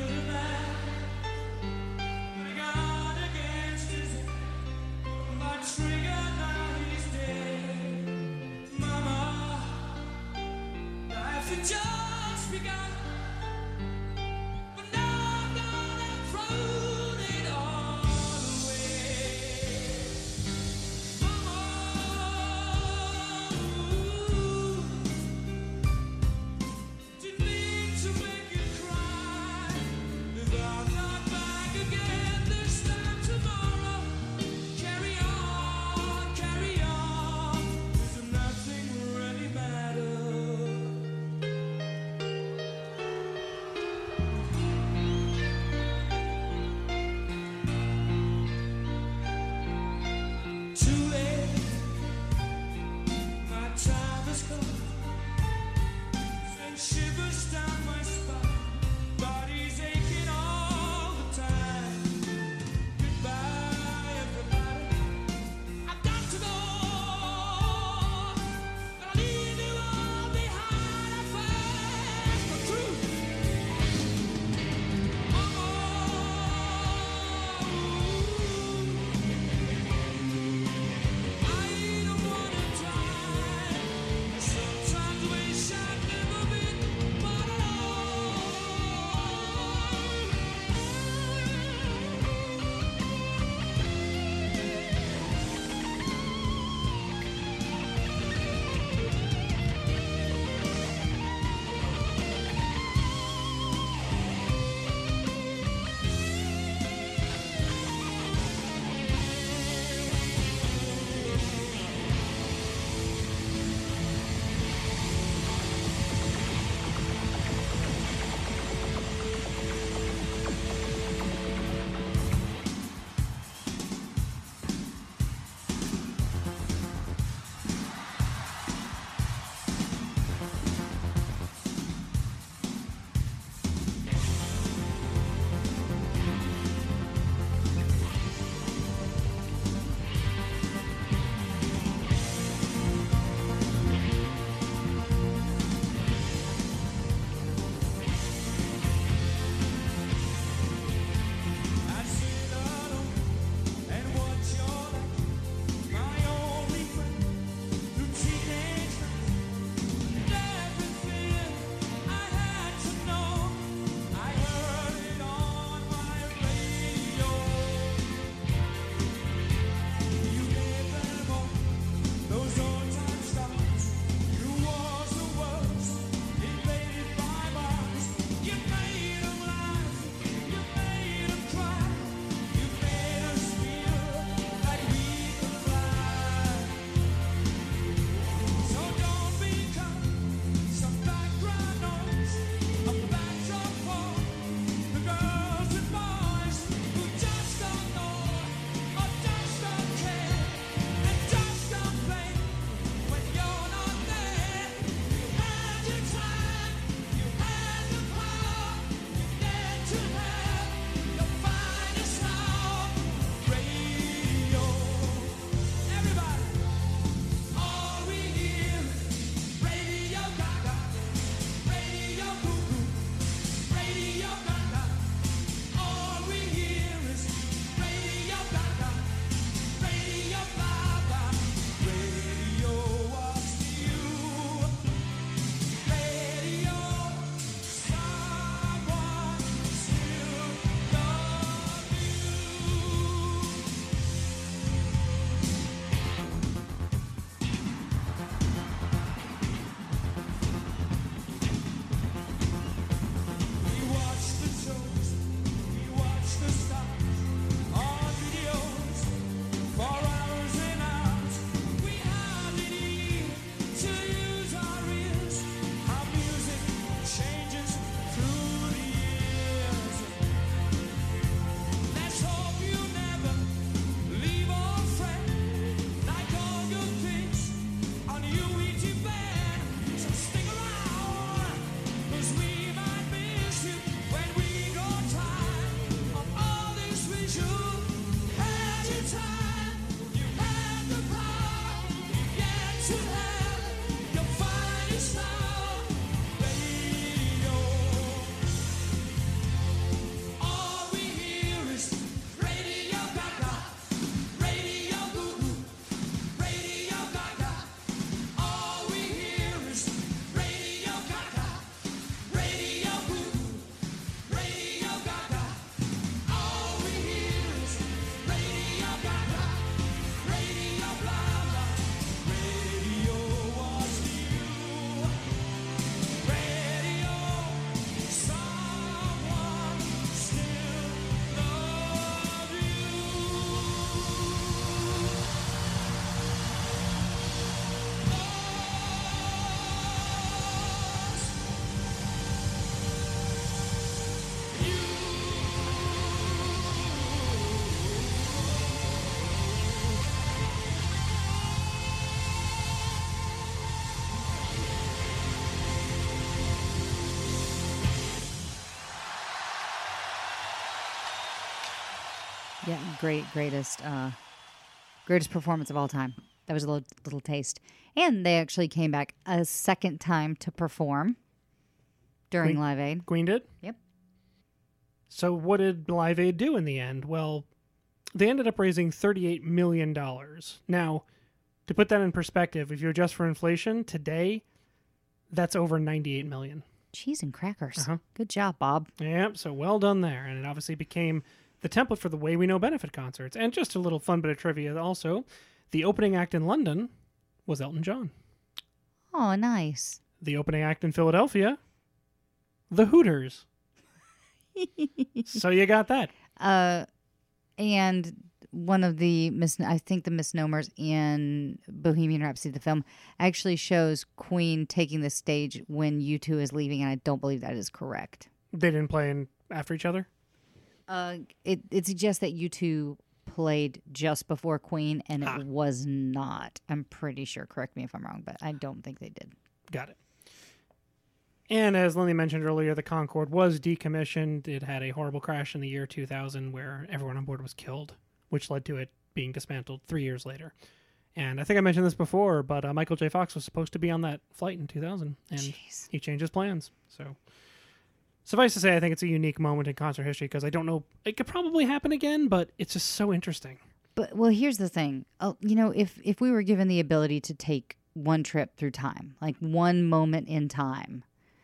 Yeah, greatest performance of all time. That was a little taste. And they actually came back a second time to perform during Live Aid. Queen did? Yep. So what did Live Aid do in the end? Well, they ended up raising $38 million. Now, to put that in perspective, if you adjust for inflation, today, that's over $98 million. Cheese and crackers. Uh-huh. Good job, Bob. Yep, so well done there. And it obviously became the template for the Way We Know benefit concerts. And just a little fun bit of trivia also, the opening act in London was Elton John. Oh, nice. The opening act in Philadelphia, the Hooters. So you got that. And one of the I think the misnomers in Bohemian Rhapsody, the film, actually shows Queen taking the stage when U2 is leaving, and I don't believe that is correct. They didn't play in after each other? It suggests that U2 played just before Queen, and it was not. I'm pretty sure. Correct me if I'm wrong, but I don't think they did. Got it. And as Lily mentioned earlier, the Concorde was decommissioned. It had a horrible crash in the year 2000 where everyone on board was killed, which led to it being dismantled 3 years later. And I think I mentioned this before, but Michael J. Fox was supposed to be on that flight in 2000, and he changed his plans. So suffice to say, I think it's a unique moment in concert history because I don't know, it could probably happen again, but it's just so interesting. But, well, here's the thing. If we were given the ability to take one trip through time, like one moment in time,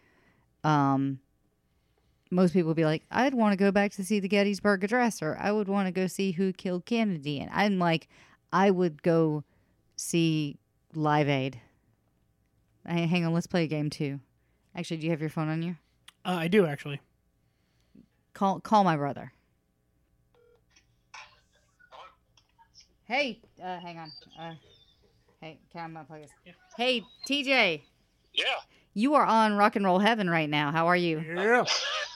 most people would be like, I'd want to go back to see the Gettysburg Address, or I would want to go see who killed Kennedy. And I'm like, I would go see Live Aid. Hang on, let's play a game too. Actually, do you have your phone on you? I do, actually. Call my brother. Hey, hang on. Hey, can I unplug this? Yeah. Hey, TJ. Yeah. You are on Rock and Roll Heaven right now. How are you? Yeah.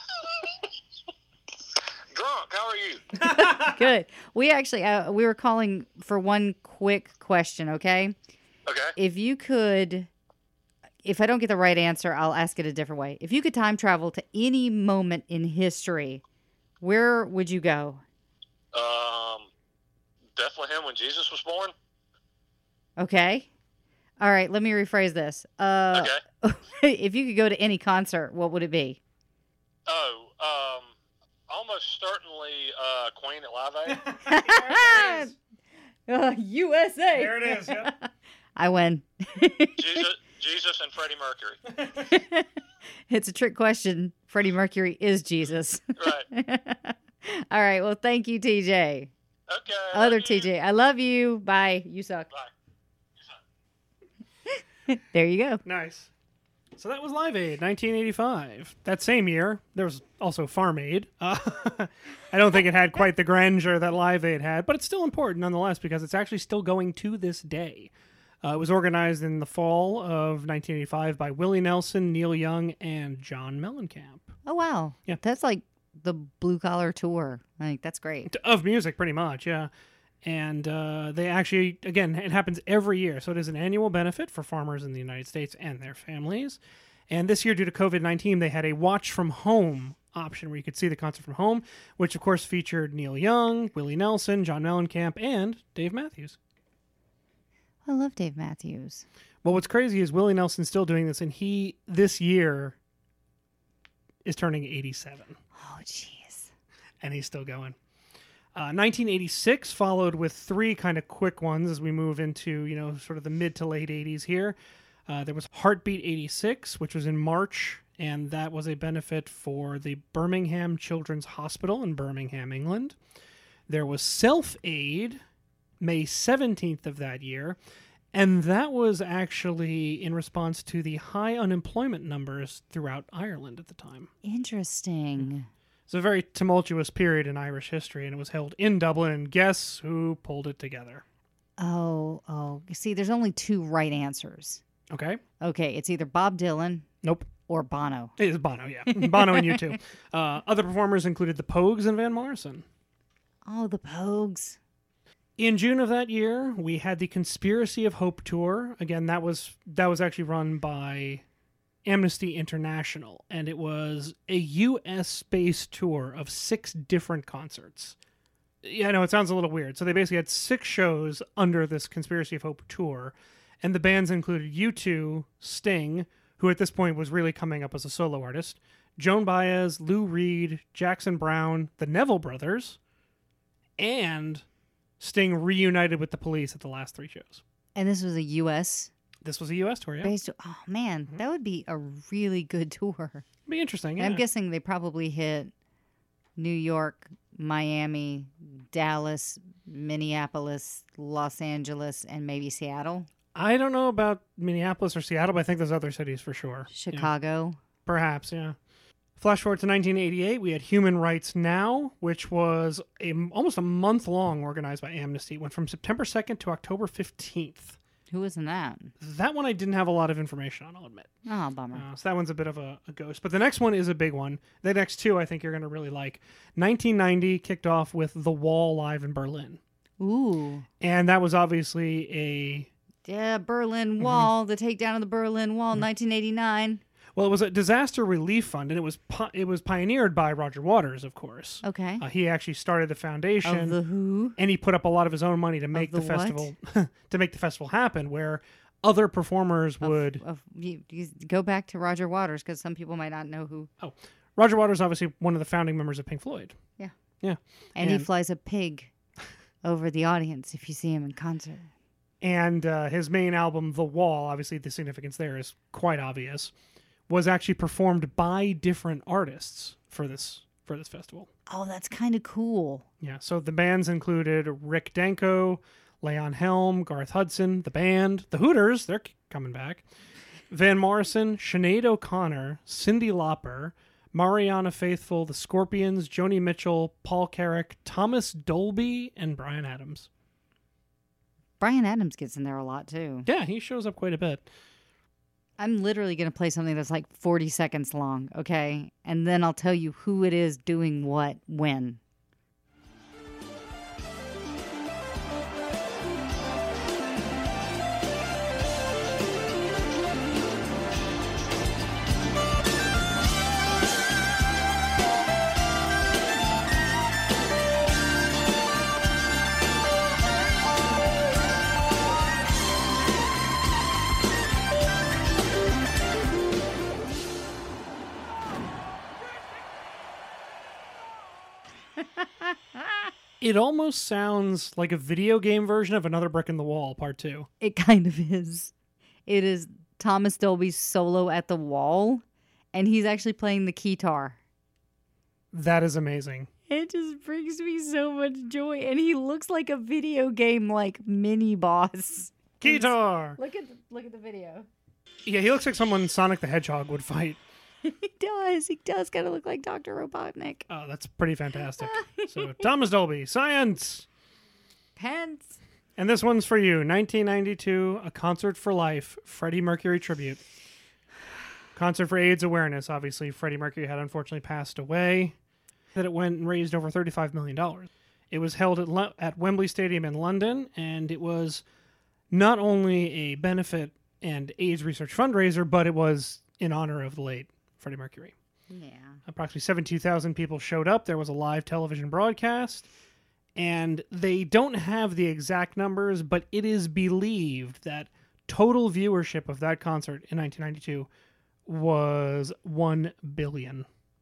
Drunk. How are you? Good. We actually we were calling for one quick question, okay? Okay. If I don't get the right answer, I'll ask it a different way. If you could time travel to any moment in history, where would you go? Bethlehem when Jesus was born. Okay. All right, let me rephrase this. Okay. If you could go to any concert, what would it be? Almost certainly Queen at Live Aid. USA. There it is, yeah. I win. Jesus and Freddie Mercury. It's a trick question. Freddie Mercury is Jesus. Right. All right, well, thank you, TJ. Okay. Other TJ. I love you. Bye. You suck. Bye. There you go. Nice. So that was Live Aid, 1985. That same year, there was also Farm Aid. I don't think it had quite the grandeur that Live Aid had, but it's still important nonetheless because it's actually still going to this day. It was organized in the fall of 1985 by Willie Nelson, Neil Young, and John Mellencamp. Oh, wow. Yeah. That's like the blue collar tour. Like, that's great. Of music, pretty much, yeah. And they actually, again, it happens every year. So it is an annual benefit for farmers in the United States and their families. And this year, due to COVID-19, they had a watch from home option where you could see the concert from home, which, of course, featured Neil Young, Willie Nelson, John Mellencamp, and Dave Matthews. I love Dave Matthews. Well, what's crazy is Willie Nelson's still doing this, and he, this year, is turning 87. Oh, jeez. And he's still going. 1986 followed with three kind of quick ones as we move into, sort of the mid to late 80s here. There was Heartbeat 86, which was in March, and that was a benefit for the Birmingham Children's Hospital in Birmingham, England. There was Self-Aid, May 17th of that year, and that was actually in response to the high unemployment numbers throughout Ireland at the time. Interesting. It's a very tumultuous period in Irish history, and it was held in Dublin, and guess who pulled it together? Oh. See, there's only two right answers. Okay. Okay, it's either Bob Dylan Nope. or Bono. It is Bono, yeah. Bono and U2. Other performers included the Pogues and Van Morrison. Oh, the Pogues. In June of that year, we had the Conspiracy of Hope tour. Again, that was actually run by Amnesty International, and it was a U.S.-based tour of 6 different concerts. Yeah, no, it sounds a little weird. So they basically had 6 shows under this Conspiracy of Hope tour, and the bands included U2, Sting, who at this point was really coming up as a solo artist, Joan Baez, Lou Reed, Jackson Browne, the Neville Brothers, and Sting reunited with the Police at the last 3 shows. And this was a U.S. This was a U.S. tour, yeah. It'd based. Oh man, that would be a really good tour. be interesting, And yeah. I'm guessing they probably hit New York, Miami, Dallas, Minneapolis, Los Angeles, and maybe Seattle, I don't know about Minneapolis or Seattle, but I think there's other cities for sure. Yeah. Chicago. Perhaps, yeah. Flash forward to 1988, we had Human Rights Now, which was almost a month long, organized by Amnesty. It went from September 2nd to October 15th. Who was in that? That one I didn't have a lot of information on, I'll admit. Oh, bummer. So that one's a bit of a ghost. But the next one is a big one. The next 2 I think you're going to really like. 1990 kicked off with The Wall live in Berlin. Ooh. And that was obviously a... Yeah, Berlin Wall, the takedown of the Berlin Wall, 1989. Well, it was a disaster relief fund, and it was pioneered by Roger Waters, of course. Okay. He actually started the foundation. Of the who? And he put up a lot of his own money to make the the what? festival to make the festival happen, where other performers would. You go back to Roger Waters, because some people might not know who. Oh, Roger Waters, obviously one of the founding members of Pink Floyd. Yeah. Yeah. And he flies a pig over the audience if you see him in concert. And his main album, The Wall, obviously the significance there is quite obvious, was actually performed by different artists for this festival. Oh, that's kind of cool. Yeah, so the bands included Rick Danko, Leon Helm, Garth Hudson, the band, the Hooters, they're coming back, Van Morrison, Sinead O'Connor, Cyndi Lauper, Mariana Faithfull, the Scorpions, Joni Mitchell, Paul Carrack, Thomas Dolby, and Bryan Adams. Bryan Adams gets in there a lot, too. Yeah, he shows up quite a bit. I'm literally going to play something that's like 40 seconds long, okay? And then I'll tell you who it is doing what, when. It almost sounds like a video game version of Another Brick in the Wall, Part 2. It kind of is. It is Thomas Dolby's solo at the wall, and he's actually playing the guitar. That is amazing. It just brings me so much joy, and he looks like a video game like mini boss. Guitar! Look at the video. Yeah, he looks like someone Sonic the Hedgehog would fight. He does kind of look like Dr. Robotnik. Oh, that's pretty fantastic. So, Thomas Dolby, science! Pants. And this one's for you. 1992, A Concert for Life, Freddie Mercury tribute. Concert for AIDS awareness. Obviously, Freddie Mercury had unfortunately passed away. That it went and raised over $35 million. It was held at Wembley Stadium in London, and it was not only a benefit and AIDS research fundraiser, but it was in honor of the late Freddie Mercury. Yeah. Approximately 72,000 people showed up. There was a live television broadcast, and they don't have the exact numbers, but it is believed that total viewership of that concert in 1992 was 1 billion.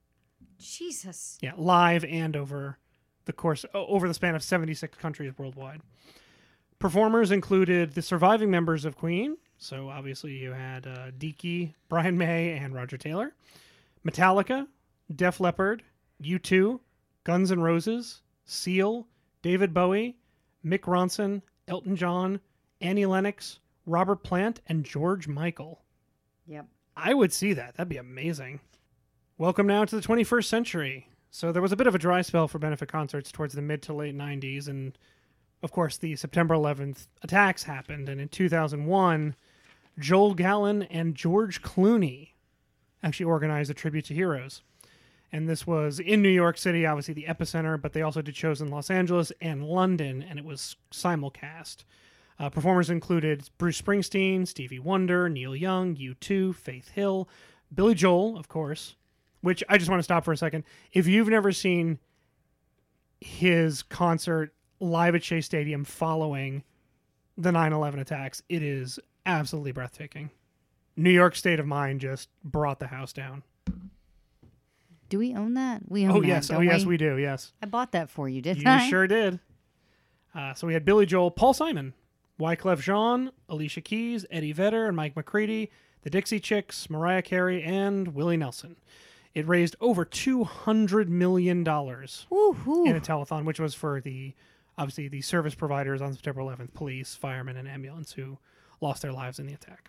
Jesus. Yeah, live and over the span of 76 countries worldwide. Performers included the surviving members of Queen. So obviously you had Deaky, Brian May, and Roger Taylor. Metallica, Def Leppard, U2, Guns N' Roses, Seal, David Bowie, Mick Ronson, Elton John, Annie Lennox, Robert Plant, and George Michael. Yep. I would see that. That'd be amazing. Welcome now to the 21st century. So there was a bit of a dry spell for benefit concerts towards the mid to late 90s, and of course the September 11th attacks happened, and in 2001, Joel Gallen and George Clooney actually organized a tribute to heroes. And this was in New York City, obviously the epicenter, but they also did shows in Los Angeles and London, and it was simulcast. Performers included Bruce Springsteen, Stevie Wonder, Neil Young, U2, Faith Hill, Billy Joel, of course, which I just want to stop for a second. If you've never seen his concert live at Shea Stadium following the 9/11 attacks. It is absolutely breathtaking. New York State of Mind just brought the house down. Do we own that? We own that, Yes. don't Oh, yes, we do. Yes. I bought that for you, didn't You I? sure did. So we had Billy Joel, Paul Simon, Wyclef Jean, Alicia Keys, Eddie Vedder, and Mike McCready, the Dixie Chicks, Mariah Carey, and Willie Nelson. It raised over $200 million in a telethon, which was for obviously the service providers on September 11th, police, firemen, and ambulance who lost their lives in the attack.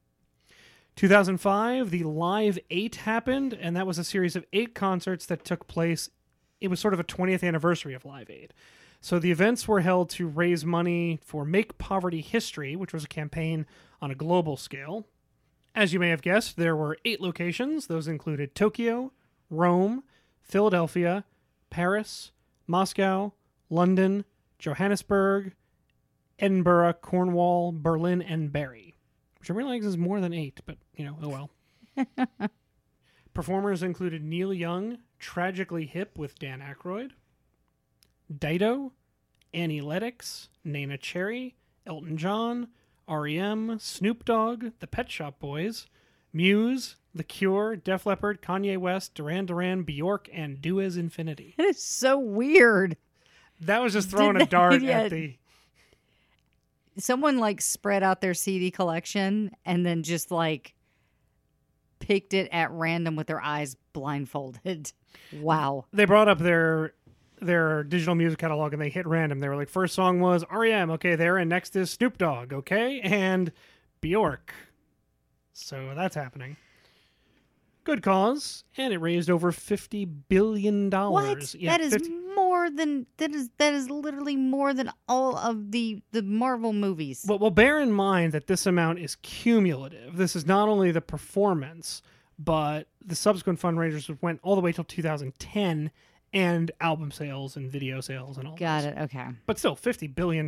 2005, the Live 8 happened, and that was a series of 8 concerts that took place. It was sort of a 20th anniversary of Live 8. So the events were held to raise money for Make Poverty History, which was a campaign on a global scale. As you may have guessed, there were 8 locations. Those included Tokyo, Rome, Philadelphia, Paris, Moscow, London, Johannesburg, Edinburgh, Cornwall, Berlin, and Barrie. Which I realize is more than 8, but, oh well. Performers included Neil Young, Tragically Hip with Dan Aykroyd, Dido, Annie Lennox, Nana Cherry, Elton John, R.E.M., Snoop Dogg, The Pet Shop Boys, Muse, The Cure, Def Leppard, Kanye West, Duran Duran, Bjork, and Do As Infinity. It is so weird. That was just throwing a dart at the... Someone spread out their CD collection and then just picked it at random with their eyes blindfolded. Wow. They brought up their digital music catalog and they hit random. They were like, first song was R.E.M. Okay, there. And next is Snoop Dogg. Okay. And Bjork. So that's happening. Good cause. And it raised over $50 billion. What? Yeah, that is more than that is literally more than all of the Marvel movies. Well, bear in mind that this amount is cumulative. This is not only the performance, but the subsequent fundraisers went all the way till 2010 and album sales and video sales and all Got those. it. Okay. But still, $50 billion.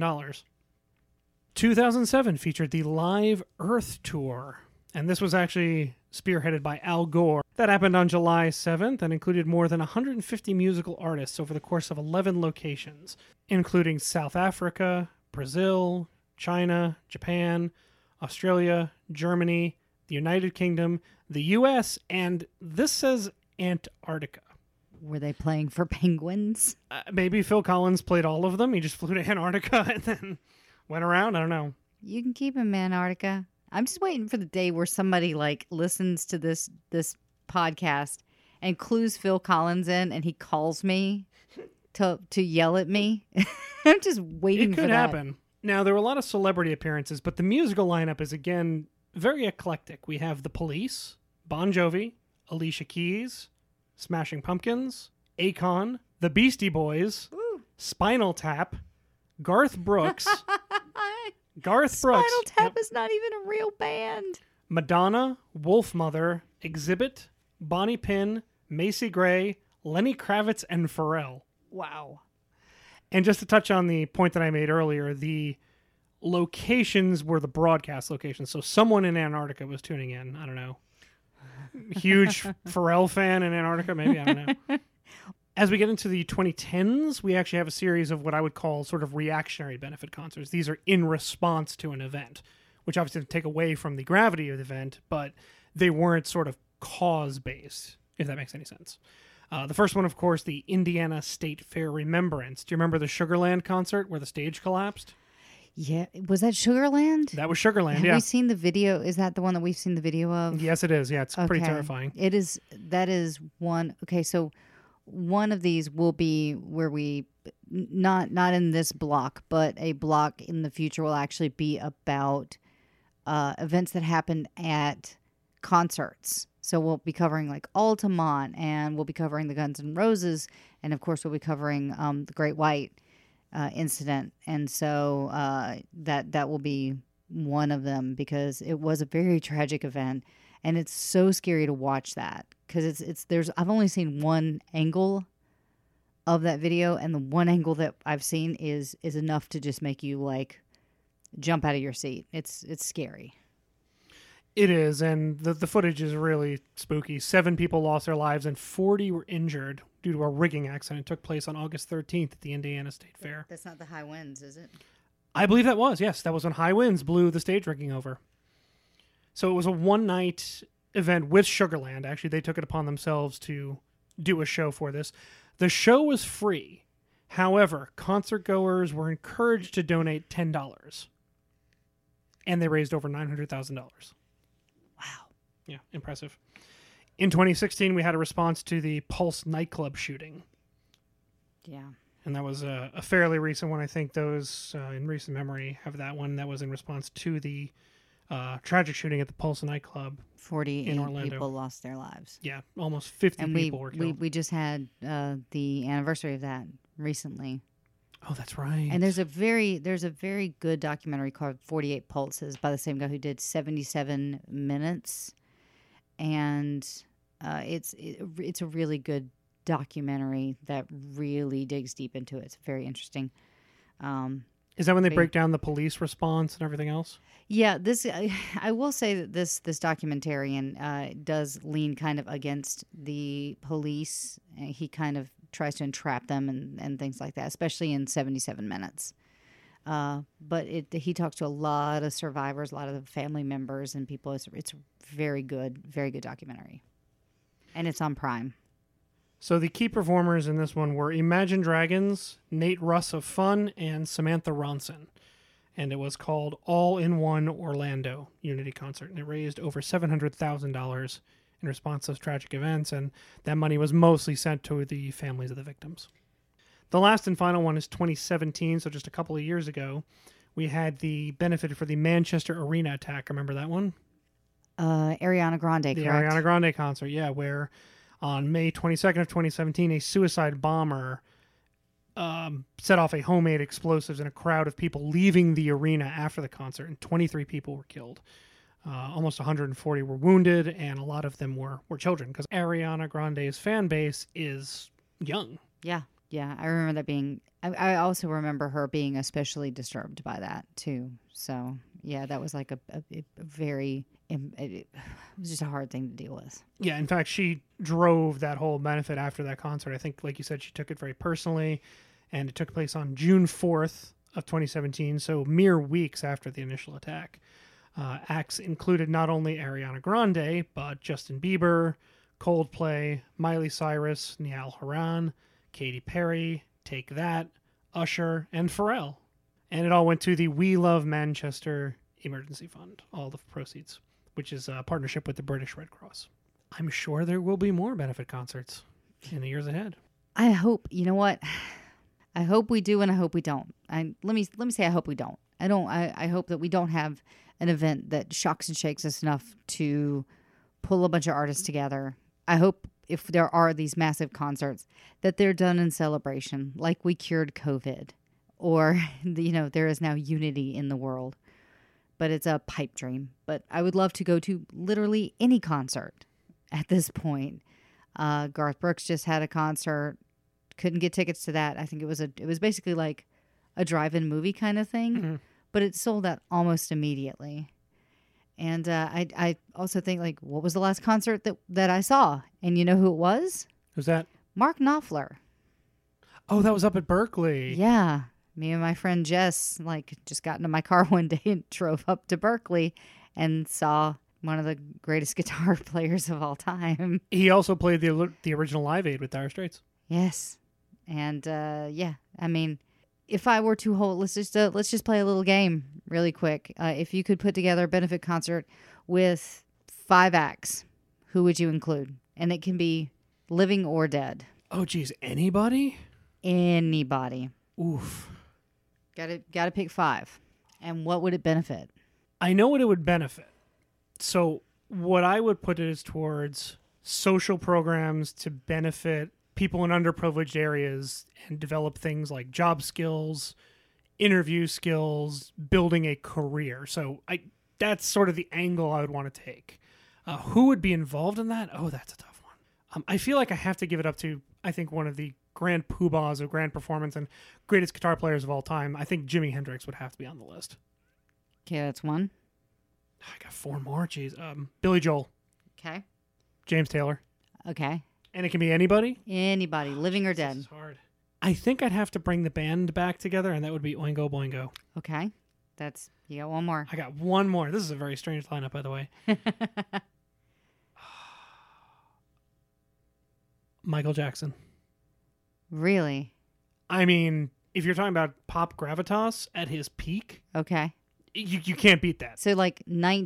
2007 featured the Live Earth Tour. And this was actually spearheaded by Al Gore. That happened on July 7th and included more than 150 musical artists over the course of 11 locations, including South Africa, Brazil, China, Japan, Australia, Germany, the United Kingdom, the U.S., and this says Antarctica. Were they playing for penguins? Maybe Phil Collins played all of them. He just flew to Antarctica and then went around. I don't know. You can keep him, Antarctica. I'm just waiting for the day where somebody listens to this podcast and clues Phil Collins in, and he calls me to yell at me. I'm just waiting for that. It could happen. Now, there were a lot of celebrity appearances, but the musical lineup is, again, very eclectic. We have The Police, Bon Jovi, Alicia Keys, Smashing Pumpkins, Akon, The Beastie Boys, Spinal Tap, Garth Brooks. Spinal Tap is not even a real band. Madonna, Wolfmother, Exhibit, Bonnie Pinn, Macy Gray, Lenny Kravitz, and Pharrell. Wow. And just to touch on the point that I made earlier, the locations were the broadcast locations. So someone in Antarctica was tuning in. I don't know. Huge Pharrell fan in Antarctica, maybe. I don't know. As we get into the 2010s, we actually have a series of what I would call sort of reactionary benefit concerts. These are in response to an event, which obviously didn't take away from the gravity of the event, but they weren't sort of cause-based, if that makes any sense. The first one, of course, the Indiana State Fair Remembrance. Do you remember the Sugarland concert where the stage collapsed? Yeah. Was that Sugarland? That was Sugarland, Have yeah. we seen the video? Is that the one that we've seen the video of? Yes, it is. Yeah, it's pretty terrifying. It is. That is one. Okay, so one of these will be where we, not in this block, but a block in the future will actually be about events that happened at concerts. So we'll be covering Altamont, and we'll be covering the Guns N' Roses, and of course we'll be covering the Great White incident. And so that will be one of them, because it was a very tragic event, and it's so scary to watch that, because I've only seen one angle of that video, and the one angle that I've seen is enough to just make you jump out of your seat. It's scary. It is, and the footage is really spooky. 7 people lost their lives and 40 were injured due to a rigging accident. It took place on August 13th at the Indiana State Fair. That's not the high winds, is it? I believe that was, yes. That was when high winds blew the stage rigging over. So it was a one-night event with Sugarland. Actually, they took it upon themselves to do a show for this. The show was free. However, concert goers were encouraged to donate $10. And they raised over $900,000. Wow. Yeah, impressive. In 2016, we had a response to the Pulse nightclub shooting. Yeah. And that was a fairly recent one. I think those in recent memory have that one. That was in response to the tragic shooting at the Pulse nightclub. 48 in Orlando. people lost their lives. Yeah, almost 50 And people were killed. we just had the anniversary of that recently. Oh, that's right. And there's a very good documentary called 48 Pulses by the same guy who did 77 Minutes, and it's a really good documentary that really digs deep into it. It's very interesting. Is that when they break down the police response and everything else? Yeah, this I will say that this documentarian does lean kind of against the police. He kind of tries to entrap them and things like that, especially in 77 Minutes. But he talks to a lot of survivors, a lot of the family members and people. It's very good documentary, and it's on Prime. So the key performers in this one were Imagine Dragons, Nate Russ of Fun, and Samantha Ronson. And it was called All in One Orlando Unity Concert. And it raised over $700,000 in response to those tragic events. And that money was mostly sent to the families of the victims. The last and final one is 2017, so just a couple of years ago. We had the benefit for the Manchester Arena attack. Remember that one? Ariana Grande, The correct? Ariana Grande concert, yeah, where on May 22nd of 2017, a suicide bomber set off a homemade explosives in a crowd of people leaving the arena after the concert, and 23 people were killed. Almost 140 were wounded, and a lot of them were children, because Ariana Grande's fan base is young. Yeah. I remember that being. I also remember her being especially disturbed by that too. So yeah, that was like a very. It was just a hard thing to deal with. Yeah, in fact, she drove that whole benefit after that concert. I think, like you said, she took it very personally, and it took place on June 4th of 2017, so mere weeks after the initial attack. Acts included not only Ariana Grande, but Justin Bieber, Coldplay, Miley Cyrus, Niall Horan, Katy Perry, Take That, Usher, and Pharrell. And it all went to the We Love Manchester Emergency Fund, all the proceeds, which is a partnership with the British Red Cross. I'm sure there will be more benefit concerts in the years ahead. I hope. You know what? I hope we do, and I hope we don't. Let me say I hope we don't. I hope that we don't have an event that shocks and shakes us enough to pull a bunch of artists together. I hope if there are these massive concerts that they're done in celebration, like we cured COVID, or there is now unity in the world. But it's a pipe dream. But I would love to go to literally any concert at this point. Garth Brooks just had a concert. Couldn't get tickets to that. I think it was basically like a drive-in movie kind of thing. Mm-hmm. But it sold out almost immediately. And I also think, like, what was the last concert that I saw? And you know who it was? Who's that? Mark Knopfler. Oh, that was up at Berkeley. Yeah. Me and my friend Jess, just got into my car one day and drove up to Berkeley and saw one of the greatest guitar players of all time. He also played the original Live Aid with Dire Straits. Yes. And, I mean, if I were to hold, let's just play a little game really quick. If you could put together a benefit concert with 5 acts, who would you include? And it can be living or dead. Oh, geez. Anybody? Anybody. Oof. Got to pick 5. And what would it benefit? I know what it would benefit. So what I would put it is towards social programs to benefit people in underprivileged areas and develop things like job skills, interview skills, building a career. So that's sort of the angle I would want to take. Who would be involved in that? Oh, that's a tough one. I feel like I have to give it up to, I think, one of the grand poobahs of grand performance and greatest guitar players of all time. I think Jimi Hendrix would have to be on the list. Okay, that's one. I got 4 more. Jeez. Billy Joel, Okay. James Taylor. Okay. And it can be anybody. Anybody, living or This dead. is hard. I think I'd have to bring the band back together, and that would be Oingo Boingo. Okay. You got one more. I got one more. This is a very strange lineup, by the way. Michael Jackson. Really? I mean, if you're talking about pop gravitas at his peak, Okay. you can't beat that. So like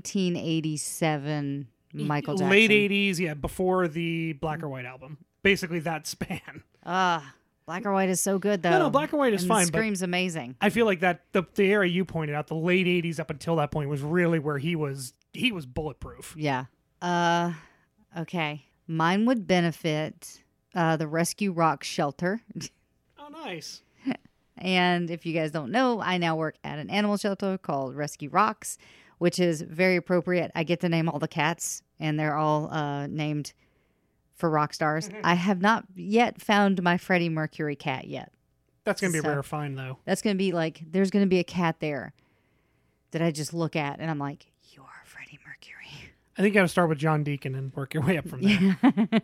1987 Michael Jackson. Late 80s, yeah, before the Black or White album. Basically that span. Black or White is so good though. No, Black or White is and fine, The but- Scream's amazing. I feel like that the era you pointed out, the late 80s up until that point was really where he was bulletproof. Yeah. Okay. Mine would benefit the Rescue Rock Shelter. Oh, nice. And if you guys don't know, I now work at an animal shelter called Rescue Rocks, which is very appropriate. I get to name all the cats, and they're all named for rock stars. I have not yet found my Freddie Mercury cat yet. That's going to be So- a rare find, though. That's going to be like, there's going to be a cat there that I just look at, and I'm like, you're Freddie Mercury. I think you got to start with John Deacon and work your way up from there.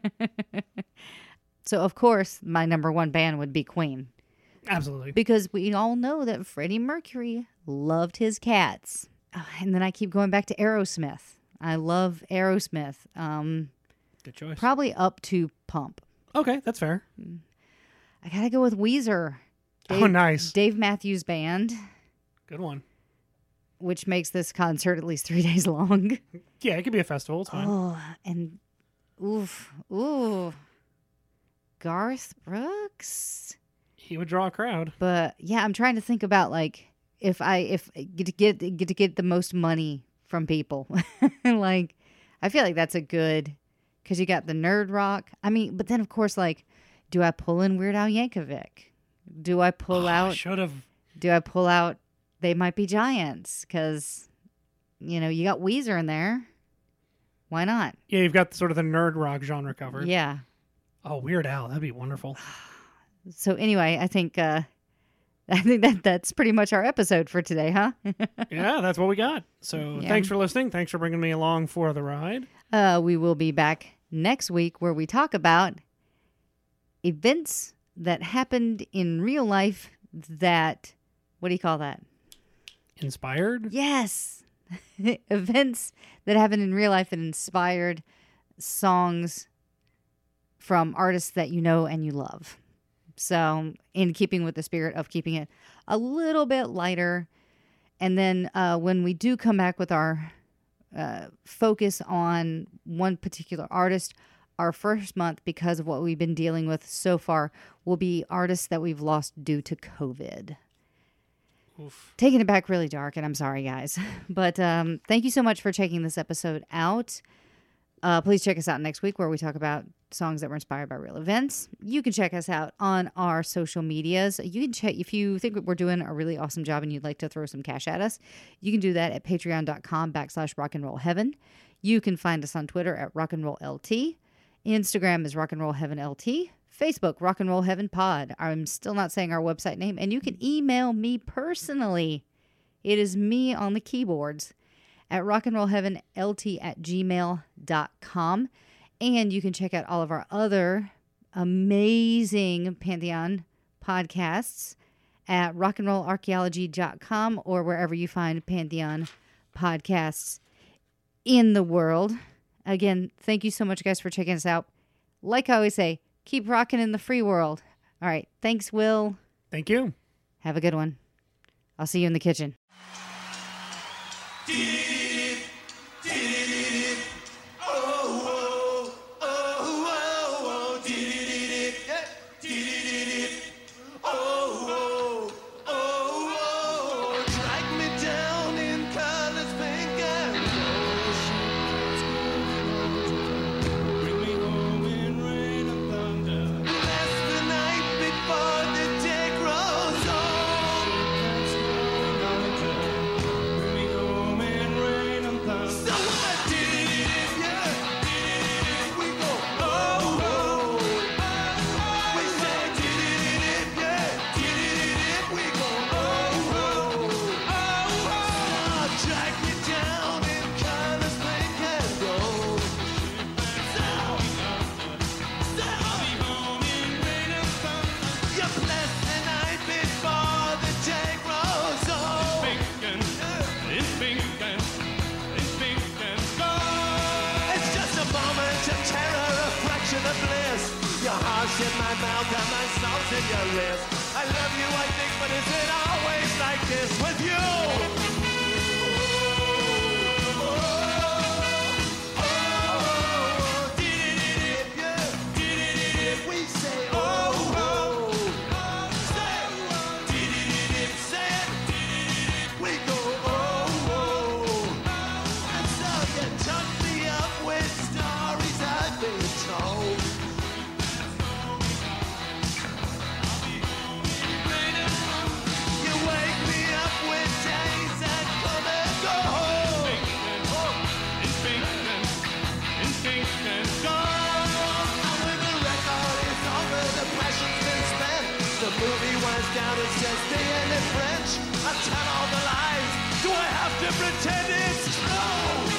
So, of course, my number one band would be Queen. Absolutely. Because we all know that Freddie Mercury loved his cats. And then I keep going back to Aerosmith. I love Aerosmith. Good choice. Probably up to Pump. Okay, that's fair. I gotta go with Weezer. Oh, nice. Dave Matthews Band, Good one. which makes this concert at least 3 days long. Yeah, it could be a festival. It's fine. Oh, and ooh, Garth Brooks. He would draw a crowd. But yeah, I'm trying to think about like if get to get the most money from people. Like, I feel like that's a good, because you got the nerd rock. I mean, but then of course, like, do I pull in Weird Al Yankovic? Do I pull out? Should have. Do I pull out They Might Be Giants? Because you got Weezer in there. Why not? Yeah, you've got sort of the nerd rock genre covered. Yeah. Oh, Weird Al. That'd be wonderful. So anyway, I think that's pretty much our episode for today, huh? Yeah, that's what we got. So Yeah. Thanks for listening. Thanks for bringing me along for the ride. We will be back next week where we talk about events that happened in real life that, what do you call that? Inspired? Yes. Events that happened in real life that inspired songs from artists that you know and you love. So, in keeping with the spirit of keeping it a little bit lighter. And then when we do come back with our focus on one particular artist, our first month, because of what we've been dealing with so far, will be artists that we've lost due to COVID. Oof. Taking it back really dark, and I'm sorry, guys. But thank you so much for checking this episode out. Please check us out next week where we talk about songs that were inspired by real events. You can check us out on our social medias. You can check if you think we're doing a really awesome job and you'd like to throw some cash at us. You can do that at patreon.com/rockandrollheaven. You can find us on Twitter at rockandrolllt. Instagram is rockandrollheavenlt. Facebook, Rock and Roll Heaven Pod. I'm still not saying our website name. And you can email me personally. It is me on the keyboards at rockandrollheavenlt@gmail.com. And you can check out all of our other amazing Pantheon podcasts at rockandrollarchaeology.com or wherever you find Pantheon podcasts in the world. Again, thank you so much, guys, for checking us out. Like I always say, keep rocking in the free world. All right. Thanks, Will. Thank you. Have a good one. I'll see you in the kitchen. Drag me down in colors pink and bring me home in rain and thunder. Bless the night before the day grows old. Bring me home in rain ice in my mouth and my salt's in your wrist. I love you, I think, but is it always like this with you? We say, we go, and so you tuck me up with stories I've been told. You wake me up with days that come and go. And when the record is over, the passion's been spent. The movie winds down, it says the end in French. I tell all the lies. Do I have to pretend it's true?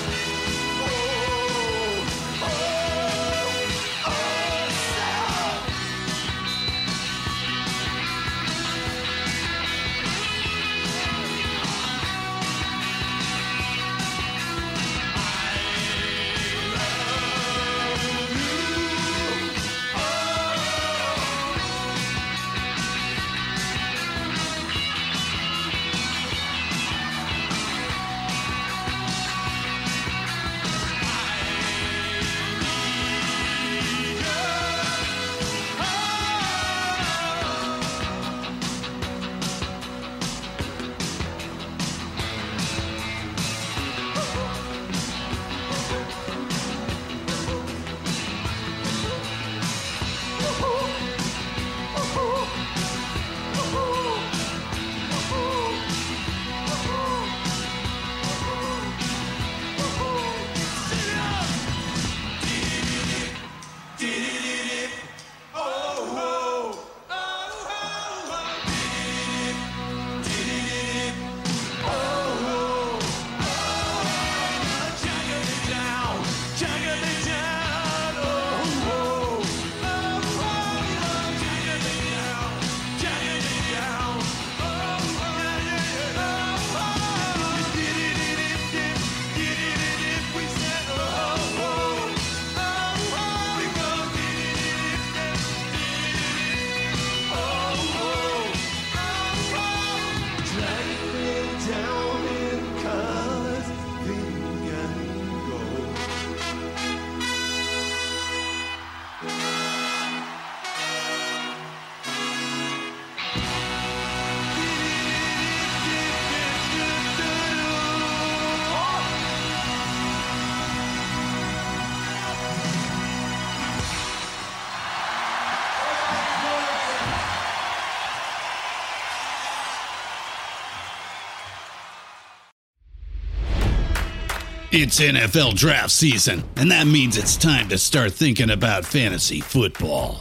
It's NFL draft season, and that means it's time to start thinking about fantasy football.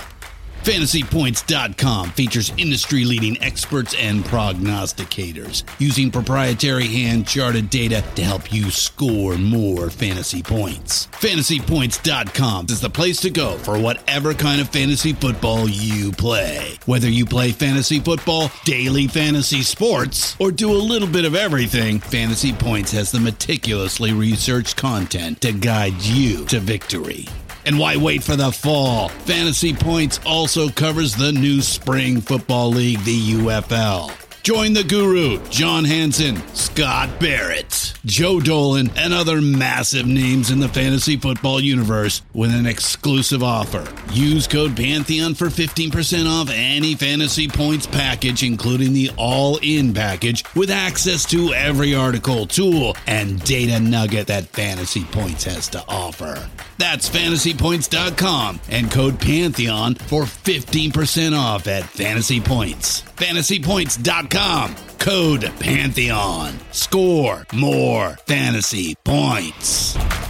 FantasyPoints.com features industry-leading experts and prognosticators using proprietary hand-charted data to help you score more fantasy points. FantasyPoints.com is the place to go for whatever kind of fantasy football you play. Whether you play fantasy football, daily fantasy sports, or do a little bit of everything, Fantasy Points has the meticulously researched content to guide you to victory. And why wait for the fall? Fantasy Points also covers the new spring football league, the UFL. Join the guru, John Hansen, Scott Barrett, Joe Dolan, and other massive names in the fantasy football universe with an exclusive offer. Use code Pantheon for 15% off any Fantasy Points package, including the all-in package, with access to every article, tool, and data nugget that Fantasy Points has to offer. That's FantasyPoints.com and code Pantheon for 15% off at Fantasy Points. FantasyPoints.com, code Pantheon. Score more fantasy points.